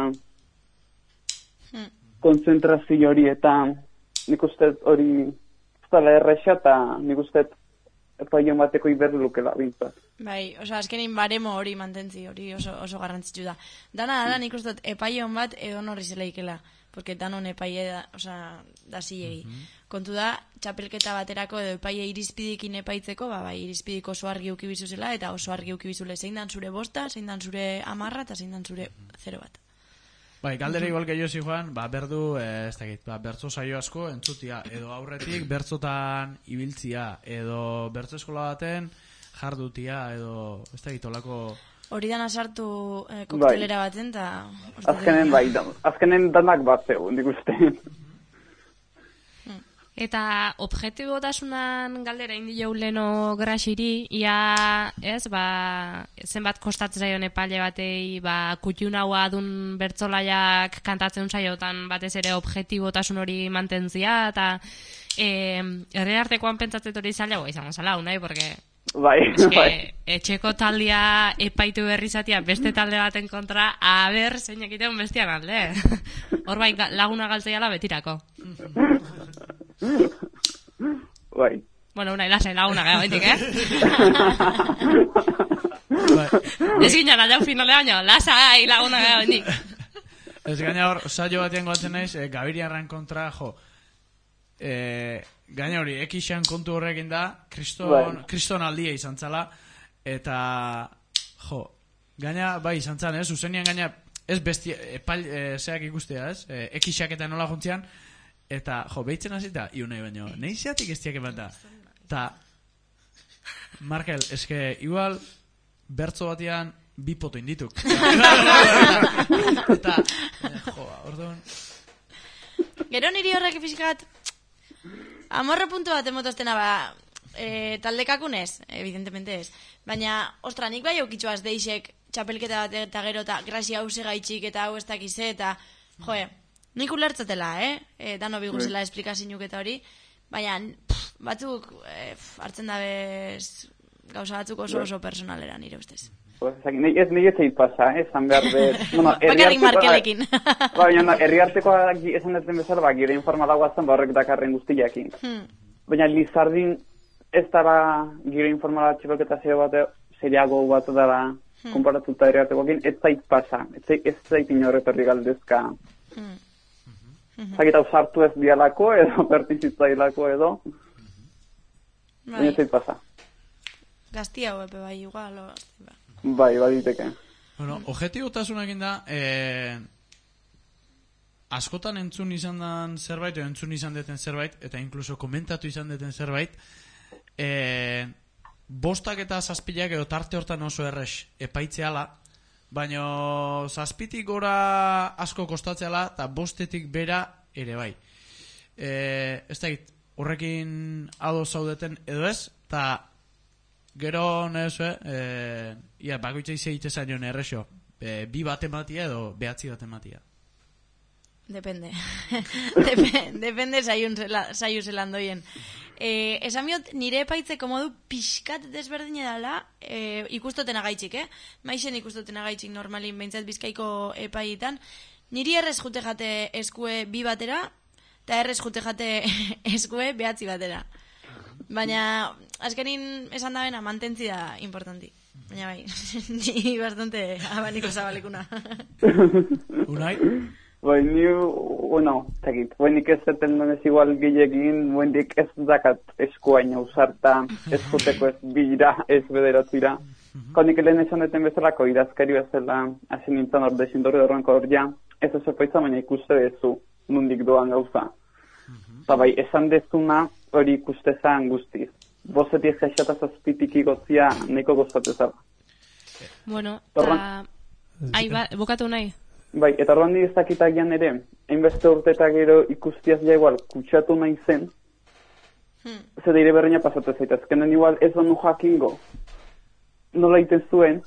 konzentrazio hori, eta nik uste hori zala erresa eta nik uste epaion bateko iberdu lukela bintzat. Bai, azkenin baremo hori mantentzi, hori oso garrantzitsu da. Dana, nik uste epaion bat edo norri zelaikela, porque danon epaie da zilegi. Kontu da, txapelketa baterako edo epaie irizpidikin epaitzeko, bai, irizpidiko oso argi ukibizu zela, eta oso argi ukibizule zein dan zure bosta, zein dan zure 10 eta zein dan zure 0 bat. Bai, galdera igual gehiago zijoan, berdu, ez dakit, bertzo saio asko entzutia, edo aurretik bertzotan ibiltzia, edo bertzo eskola baten jardutia, edo, ez dakit, olako... Hori dana sartu koktelera baten, eta... Azkenen danak bat zeu, nik uste. Eta objektibotasunan galdera indi jau leno Graxiri, ia, ez, zenbat kostatzen zaion epaile batei, kutiunaua adun bertzolaiak kantatzen zaiotan batez ere objektibotasun hori mantentzia, eta erreartekoan pentsatzen hori zailagoa izango zala, nahi, porque... Bai. Etxeko taldea epaitu berrizatia beste talde baten kontra, aber, zein egiten bestian alde. Hor bai, laguna galtzeiala betirako. Bai. Bueno, unai lasai laguna gara baitik, Ez ginen alau finale baino, lasai laguna gara baitik. Ez gaina hor, saio batean goatzen naiz, Gabiriarran kontra, gaina hori, ekixan kontu horrekin da, kriston aldia izan zala, eta, gaina, bai, izan zan, zuzenian gaina, ez bestia, zeak ikustea, ekixak eta nola jontzian, eta, behitzen hasita, iunai baino, nahi zeatik ez diak eman da, eta, Markel, eske, igual, bertzo batean, bi poto indituk. Eta, orduan... Gero niri horrek fiskat, amorre puntu bat emotoztena taldekakunez, evidentemente ez. Baina, ostra, nik bai aukitxoaz deixek txapelketa bat eta gero eta grazia hause gaitxik eta hau ez dakize eta, nik ulertzatela, dano biguzela esplikazinuk eta hori, baina batzuk hartzen dabez gauza batzuk oso personalera nire ustez. Ez nire zeit pasa, esan behar bet... Bakarrik Markelekin. Baina, herriartekoa esan ez den bezala, gire informala guazten, horrek dakarren guztiakin. Baina, Lizardin ez dara gire informala txipelketa seriago bat dara konparatuta herriartekoakin, ez zait pasa, ez zait inorre perri galdezka. Zagita usartu ez dialako edo, pertizitzailako edo, baina ez zait pasa. Gaztia hau epe bai, igual, Bai, baditeke. Bueno, objektibotasunakin da, askotan entzun izan den zerbait, entzun izan deten zerbait, eta inkluso komentatu izan deten zerbait, bostak eta zazpilak edo tarte hortan oso errex epaitzeala, baina 7tik gora asko kostatzela eta 5etik bera ere bai. Ez da, horrekin ados zaudeten edo ez, eta gero nezu, bakoitza izegite zaion errexo, 2 bat ematia edo 9 bat ematia. Depende. Depende saiu zelan doien. Esan biot, nire epaitzeko modu pixkat desberdine dala, ikustoten agaitxik, Maixen ikustoten agaitxik normalin, behintzat Bizkaiko epaietan. Niri errez jute jate eskue 2 batera, eta errez jute jate eskue 9 batera. Baina, azkenin esan da bena, mantentzi da importanti. Baina bai, ni bastante abaniko zabalekuna. Unai? Bai, ni, zakit, nik ez zeten denez igual gilekin, nik ez dakat eskuaina usarta, ez juteko ez bira, ez bederatzira. Nik lehen esan deten bezalako idazkari bezala, hasi nintzen hor desindorri horrenko hor ja, ez ez epaitza, baina ikuste dezu, nundik doan gauza. Eta bai, esan dezuna hori ikuste zan guztiz. Bozetik jaixata 7tik igotzia nahiko gozatezala. Bueno, eta... bukatu nahi? Bai, eta orduan ez dakitagian ere, hainbeste urte eta gero ikustiaz ja igual kutsatu nahi zen, ze deire berreina pasatu zaita. Azkenen igual ez banu jakingo, nola iten zuen,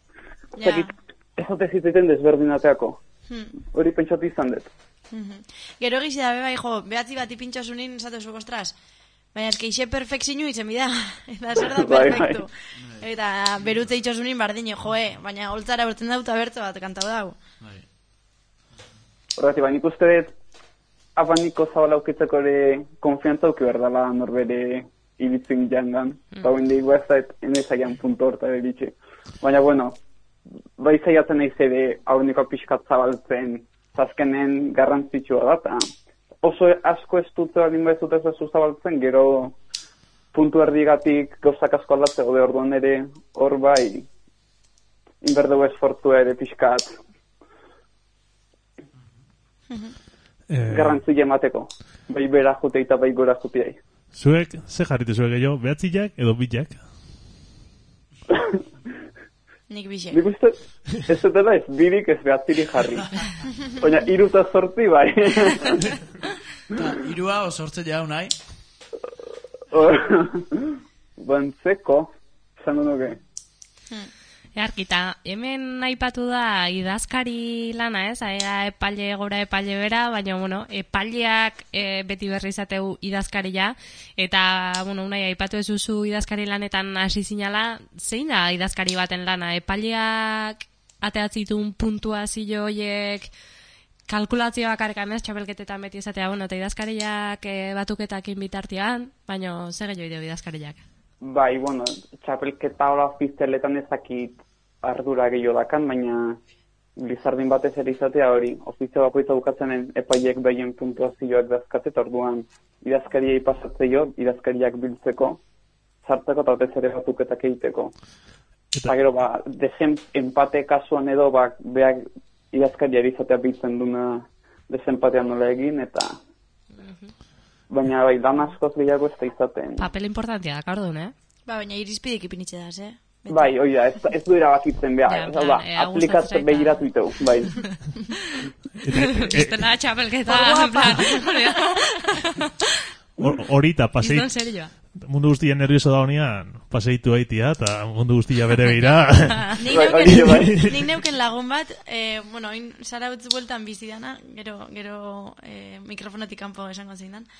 ez ote ziteten desberdinateako. Hori pentsatu izan dut. Gero egizi da, bai, 9 bat ipintxasunin, zatu ostras, baina ez que ixe perfekzinu izen bida, eta zer da perfektu. Eta berutze itxasunin bardine, baina holtzara bertzen dauta bertzo bat kantau dau. Horretik, baina ikuste dut, abaniko zabala aukitzeko ere konfiantza auki berdala norbere iritzin jangan. Eta guen dugu ez da, enezaian punto horta eritxe. Baina, bueno, bai zaiatzen eiz ere aurniko pixkat zabaltzen, zazkenen garrantzitsua da, eta oso asko ez dutze baldin bezut ez ez zabaltzen, gero puntu erdigatik gauzak asko aldatze gode orduan ere, hor bai, inberdeu esfortzua ere pixkat. Garrantzile emateko, bai bera jutei eta bai gora jutei. Zuek, ze jarrite zuek gehiago, 9 edo 2? Nik bixe. Nik uste, ez dela ez, 2 ez 9 jarri. Baina 3 eta 8 bai. 3 o 8 jau nahi? Bantzeko, zango nuke. Arkita, hemen aipatu da idazkari lana, ez? Epaile gora, epaile bera, baina, bueno, epaileak beti berri izateu idazkaria, eta, bueno, unai, aipatu ez duzu idazkari lanetan hasi zinala, zein da idazkari baten lana? Epaileak ateatzitun puntuazio horiek kalkulatzioa bakarkan, ez? Txapelketetan beti izatea, bueno, eta idazkariak batuketakin bitartean, baina ze gehiago ideo idazkariak? Bai, bueno, txapelketa hola ofizialetan ezakit ardura gehiago dakan, baina Blizzardin batez ere izatea hori, ofizio bakoitza bukatzenen epaiek behien puntuazioak dazkatzet, orduan idazkariei pasatzeo, idazkariak biltzeko, sartzeko eta batez ere batuketak egiteko. Eta gero, empate kasuan edo, beak idazkariari izatea biltzen duna desempatean nola egin, eta... Baina, bai, dan askoz gehiago ez da izaten. Papel importantia da, kardun, baina irizpidek ipinitxe daz, Bai, hoi da, ez du erabakitzen behar. Aplikatzen behiratu iteu, bai. Iztena txapelketa, hori eta paseit... Mundu guztia nervioso da honean, paseitu haitia, eta mundu guztia bere beira. Nik neuken lagun bat, bueno, zara utz bueltan bizi dana, gero mikrofonetik kanpo esango zein dan.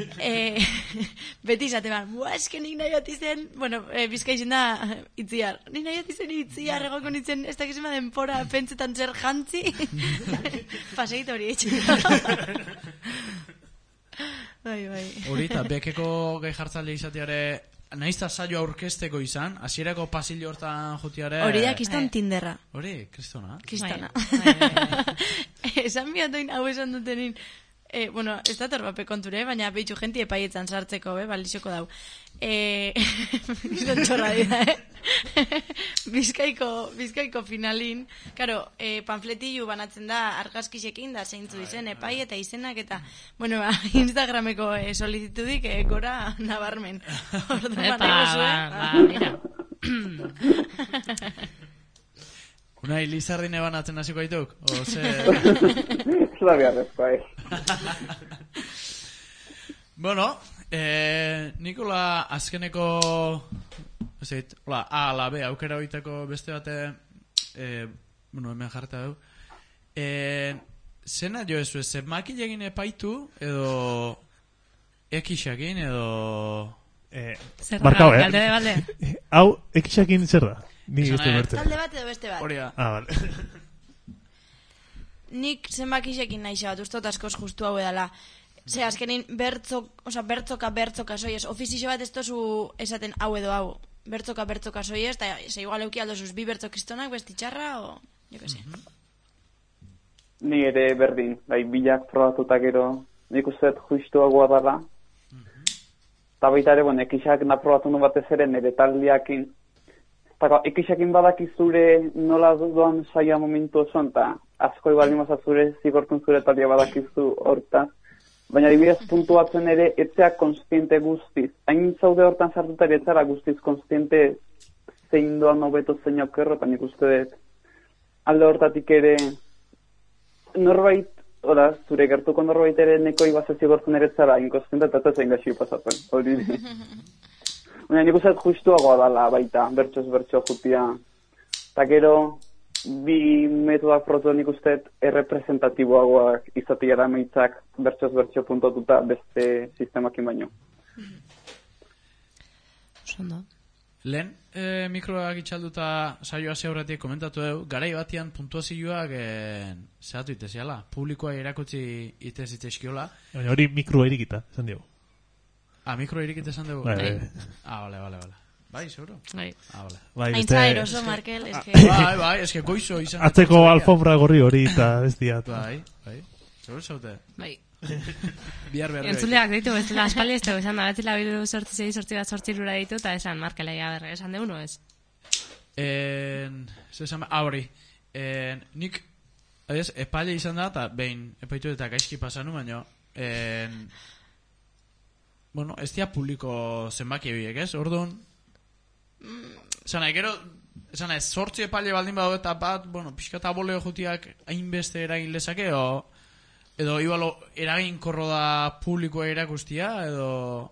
Beti izate ban, eske nik nahi atizen, bueno, bizkaixen da itziar. Nik nahi atizen itziar, egoko nintzen, ez dakizema denpora pentsetan zer jantzi. Paseitu hori etxe. Bai. Hori, eta bekeko gai jartzaile izateare, nahizta saio aurkesteko izan, hasierako pasillo hortan jutiare... Hori da, kiston Tinderra. Hori, kristona. Kistona. Esan biatoin, hau esan dutenin, bueno, ez da torbape konture, baina behitxu jenti epaietzan sartzeko, balizoko dau. Izan txorra dira, Bizkaiko finalin, karo, panfletillu banatzen da argazkisekin da zeintzu izen, epai eta izenak eta, bueno, Instagrameko solicitudik gora nabarmen. Mira. Unai, Lizardine banatzen hasiko aituk? Zula beharrezkoa, Bueno, Nikola azkeneko hola, A ala B aukera hoiteko beste bate hemen jarta du. Zena jo ezu, makilegin epaitu edo ekixakin edo Barkau, hau ekixakin zer da? Ni uste berte. Talde bat edo beste bat. Vale. Nik zenbakixekin naixe bat, uste askoz justu hau edala. Ze, azkenin bertzoka soiez. Ofizixo bat ez tozu esaten hau edo hau. Bertzoka soiez, eta ze igual euki aldozuz bi bertzokistonak, besti txarra, o... Jo que se. Ni ere berdin, bilak probatuta gero, nik uste justuagoa dela. Eta baita ere, ekixak naprobatu nu batez ere nire taldiakin. Eta ekixakin badakizure nola doan saia momentu osoan, eta asko ibali mazazure zigortun zure taldia badakizu horta. Baina adibidez puntuatzen ere, etzeak konstiente guztiz. Hain zaude hortan sartutari etzara guztiz konstiente zein doan hobeto zein okerro, eta nik uste dut alde hortatik ere norbait, zure gertuko norbait ere neko ibazez zigortzen ere etzara inkonstiente eta zein gaxi pasatzen. Hori nik uste dut justuagoa dala baita, bertsoz bertso jutia. Eta gero, bi metodak protu nik uste errepresentatiboagoak izatiara meitzak bertsoz bertso puntuatuta beste sistemakin baino. Lehen, mikroak itxalduta saioa zeurretik komentatu dugu, garai batian puntuazioak zehatu iteziala, publikoa irakutsi itezitezkiola. Baina hori mikroa irikita, esan dugu. Mikroa irikita esan dugu? Vale. Bai, seguro? Bai. Vale. Aintza eroso, Markel, eske... Bai, eske goizo izan... Atzeko alfombra gorri hori eta ez diat. Bai. Seguro zaute? Bai. Bihar behar. Entzuleak ditu, ez dela aspaldi ez dugu, esan da, betzila bidu sortzi lura ditu, eta esan, Markela, esan dugu, no ez? Hori, nik, epaile izan da, eta behin, epaitu eta gaizki pasanu, baino, bueno, ez dia publiko zenbaki ebiek, ez? Orduan, esan ez, sortzi epaile baldin badu eta bat, bueno, pixka eta boleo jutiak hainbeste eragin lezake, edo ibalo eragin korro da publikoa erakustia, edo...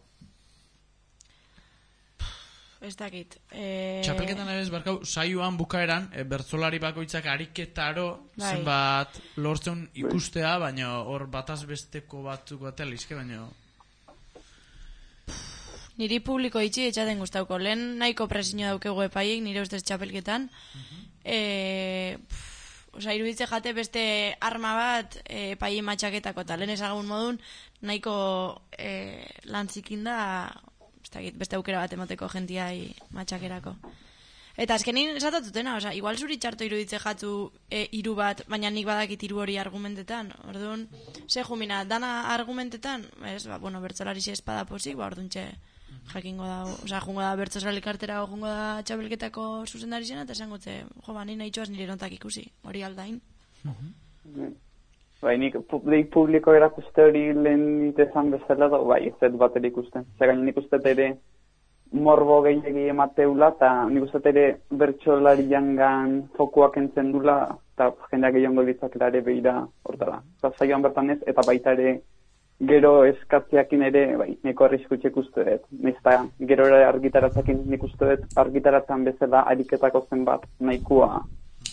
Ez dakit. Txapelketan ez, barkau, saioan bukaeran, bertzolari bakoitzak ariketaro zenbat lortzen ikustea, baina hor bataz besteko batzuk batea lizke, baina... Niri publiko itxi etxaten guztauko. Lehen nahiko presiño daukegu epaiek, nire ustez txapelketan. Iruditze jate beste arma bat epaien matxaketako, eta lehen ezagun modun nahiko lantzikin da beste aukera bat emateko jentiai matxakerako. Eta azkenin esatatutena, igual zuri txarto iruditze jatu hiru bat, baina nik badakit hiru hori argumentetan. Orduan, ze jumina, dana argumentetan, bertzolari ze espada posik, orduan txe jakingo da, jungo da bertzozali kartera, jungo da txapelketako zuzendari zena, eta esango txe, ni nahi txoaz nire nontak ikusi, hori aldain. Nik publiko erakuste hori lehen ditezan bezala da, ez dut bat ere ikusten. Zegain nik uste ere morbo gehiagi emateula, eta nik uste ere bertsolari jangan fokuak entzen dula, eta jendeak gehiago ditzakela ere behira hortala. Zaioan bertan ez, eta baita ere gero eskatziakin ere, neko arriskutxek uste dut. Nizta, gero ere argitaratzakin nik uste dut argitaratzen bezala ariketako zenbat nahikoa.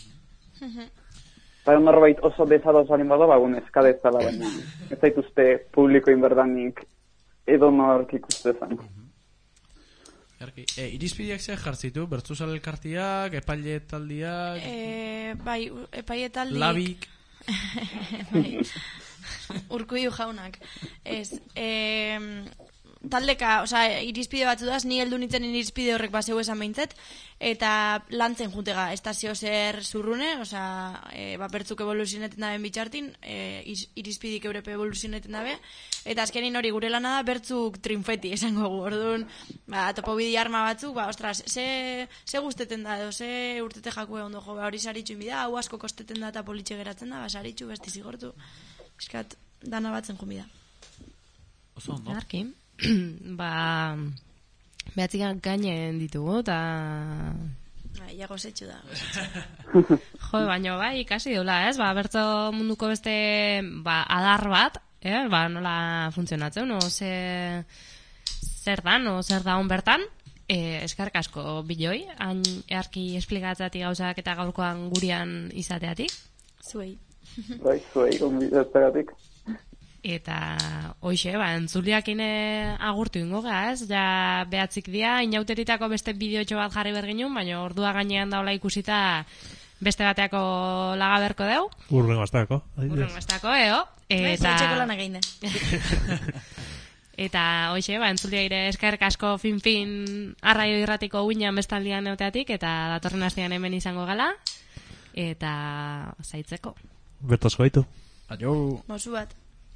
Eta norbait oso dezadoz balin bada, eskadezala baina. Ez zaituzte publiko inberdanik edo nork ikustezan. Irizpideak zer jartzitu? Bertzuzal elkartiak, epaile taldiak... Bai, epaile taldiak... Labik... Urkuiu jaunak. Taldeka, irizpide batzu daz, ni heldu nintzen irizpide horrek baseu esan behintzet, eta lantzen juntega, estazio zer zurrune, bertzuk evoluzioneten daben bitxartin, irizpidik eurepe evoluzioneten dabe, eta azkenin hori gure lana da bertzuk trinfeti esango gu, orduan, topobidi arma batzuk, ostras, ze guzteten da, edo ze urtete jakue ondo jo, hori saritxu inbida, hau asko kosteten da eta politxe geratzen da, saritxu besti zigortu, eskat, dana batzen jumida. Oso ondo. Behatzik gainen ditugu, eta Ja gozetxu da. Jo, baina bai, ikasi dula, ez? Bertso munduko beste adar bat, nola funtzionatzen, zer da on bertan, eskerrik asko biloi, hain earki esplikatzatik gauzak eta gaurkoan gurian izateatik. Zuei. Bai, zuei, gonbidatzegatik. Eta, hoxe, entzuliakine agurtu ingo ga, ez? Ja, behatzik dia, inauteritako beste bideotxo bat jarri berginun, baina ordua gainean daula ikusita beste bateako laga berko deu. Urrengo astako. Eta... Etxeko lana geinde. Eta, hoxe, entzuliaire eskerrik asko fin arraio irratiko uinan bestaldian euteatik, eta datorren astean hemen izango gala, eta zaitzeko. Bertozko gaitu. Aio. Mozu bat.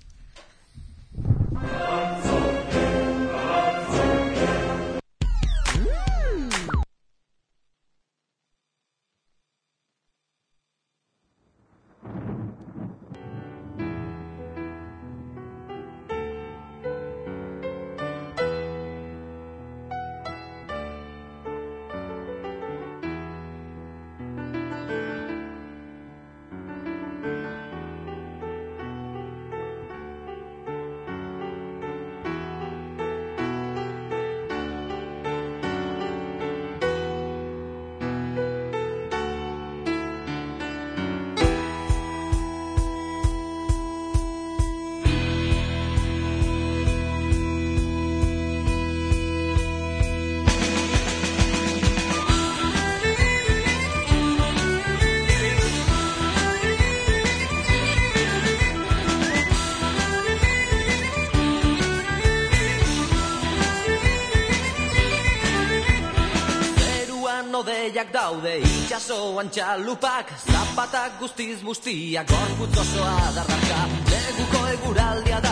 Odeiak daude itxasoan txalupak, zapatak guztiz bustiak, gorputz osoa darraka, neguko eguraldia da.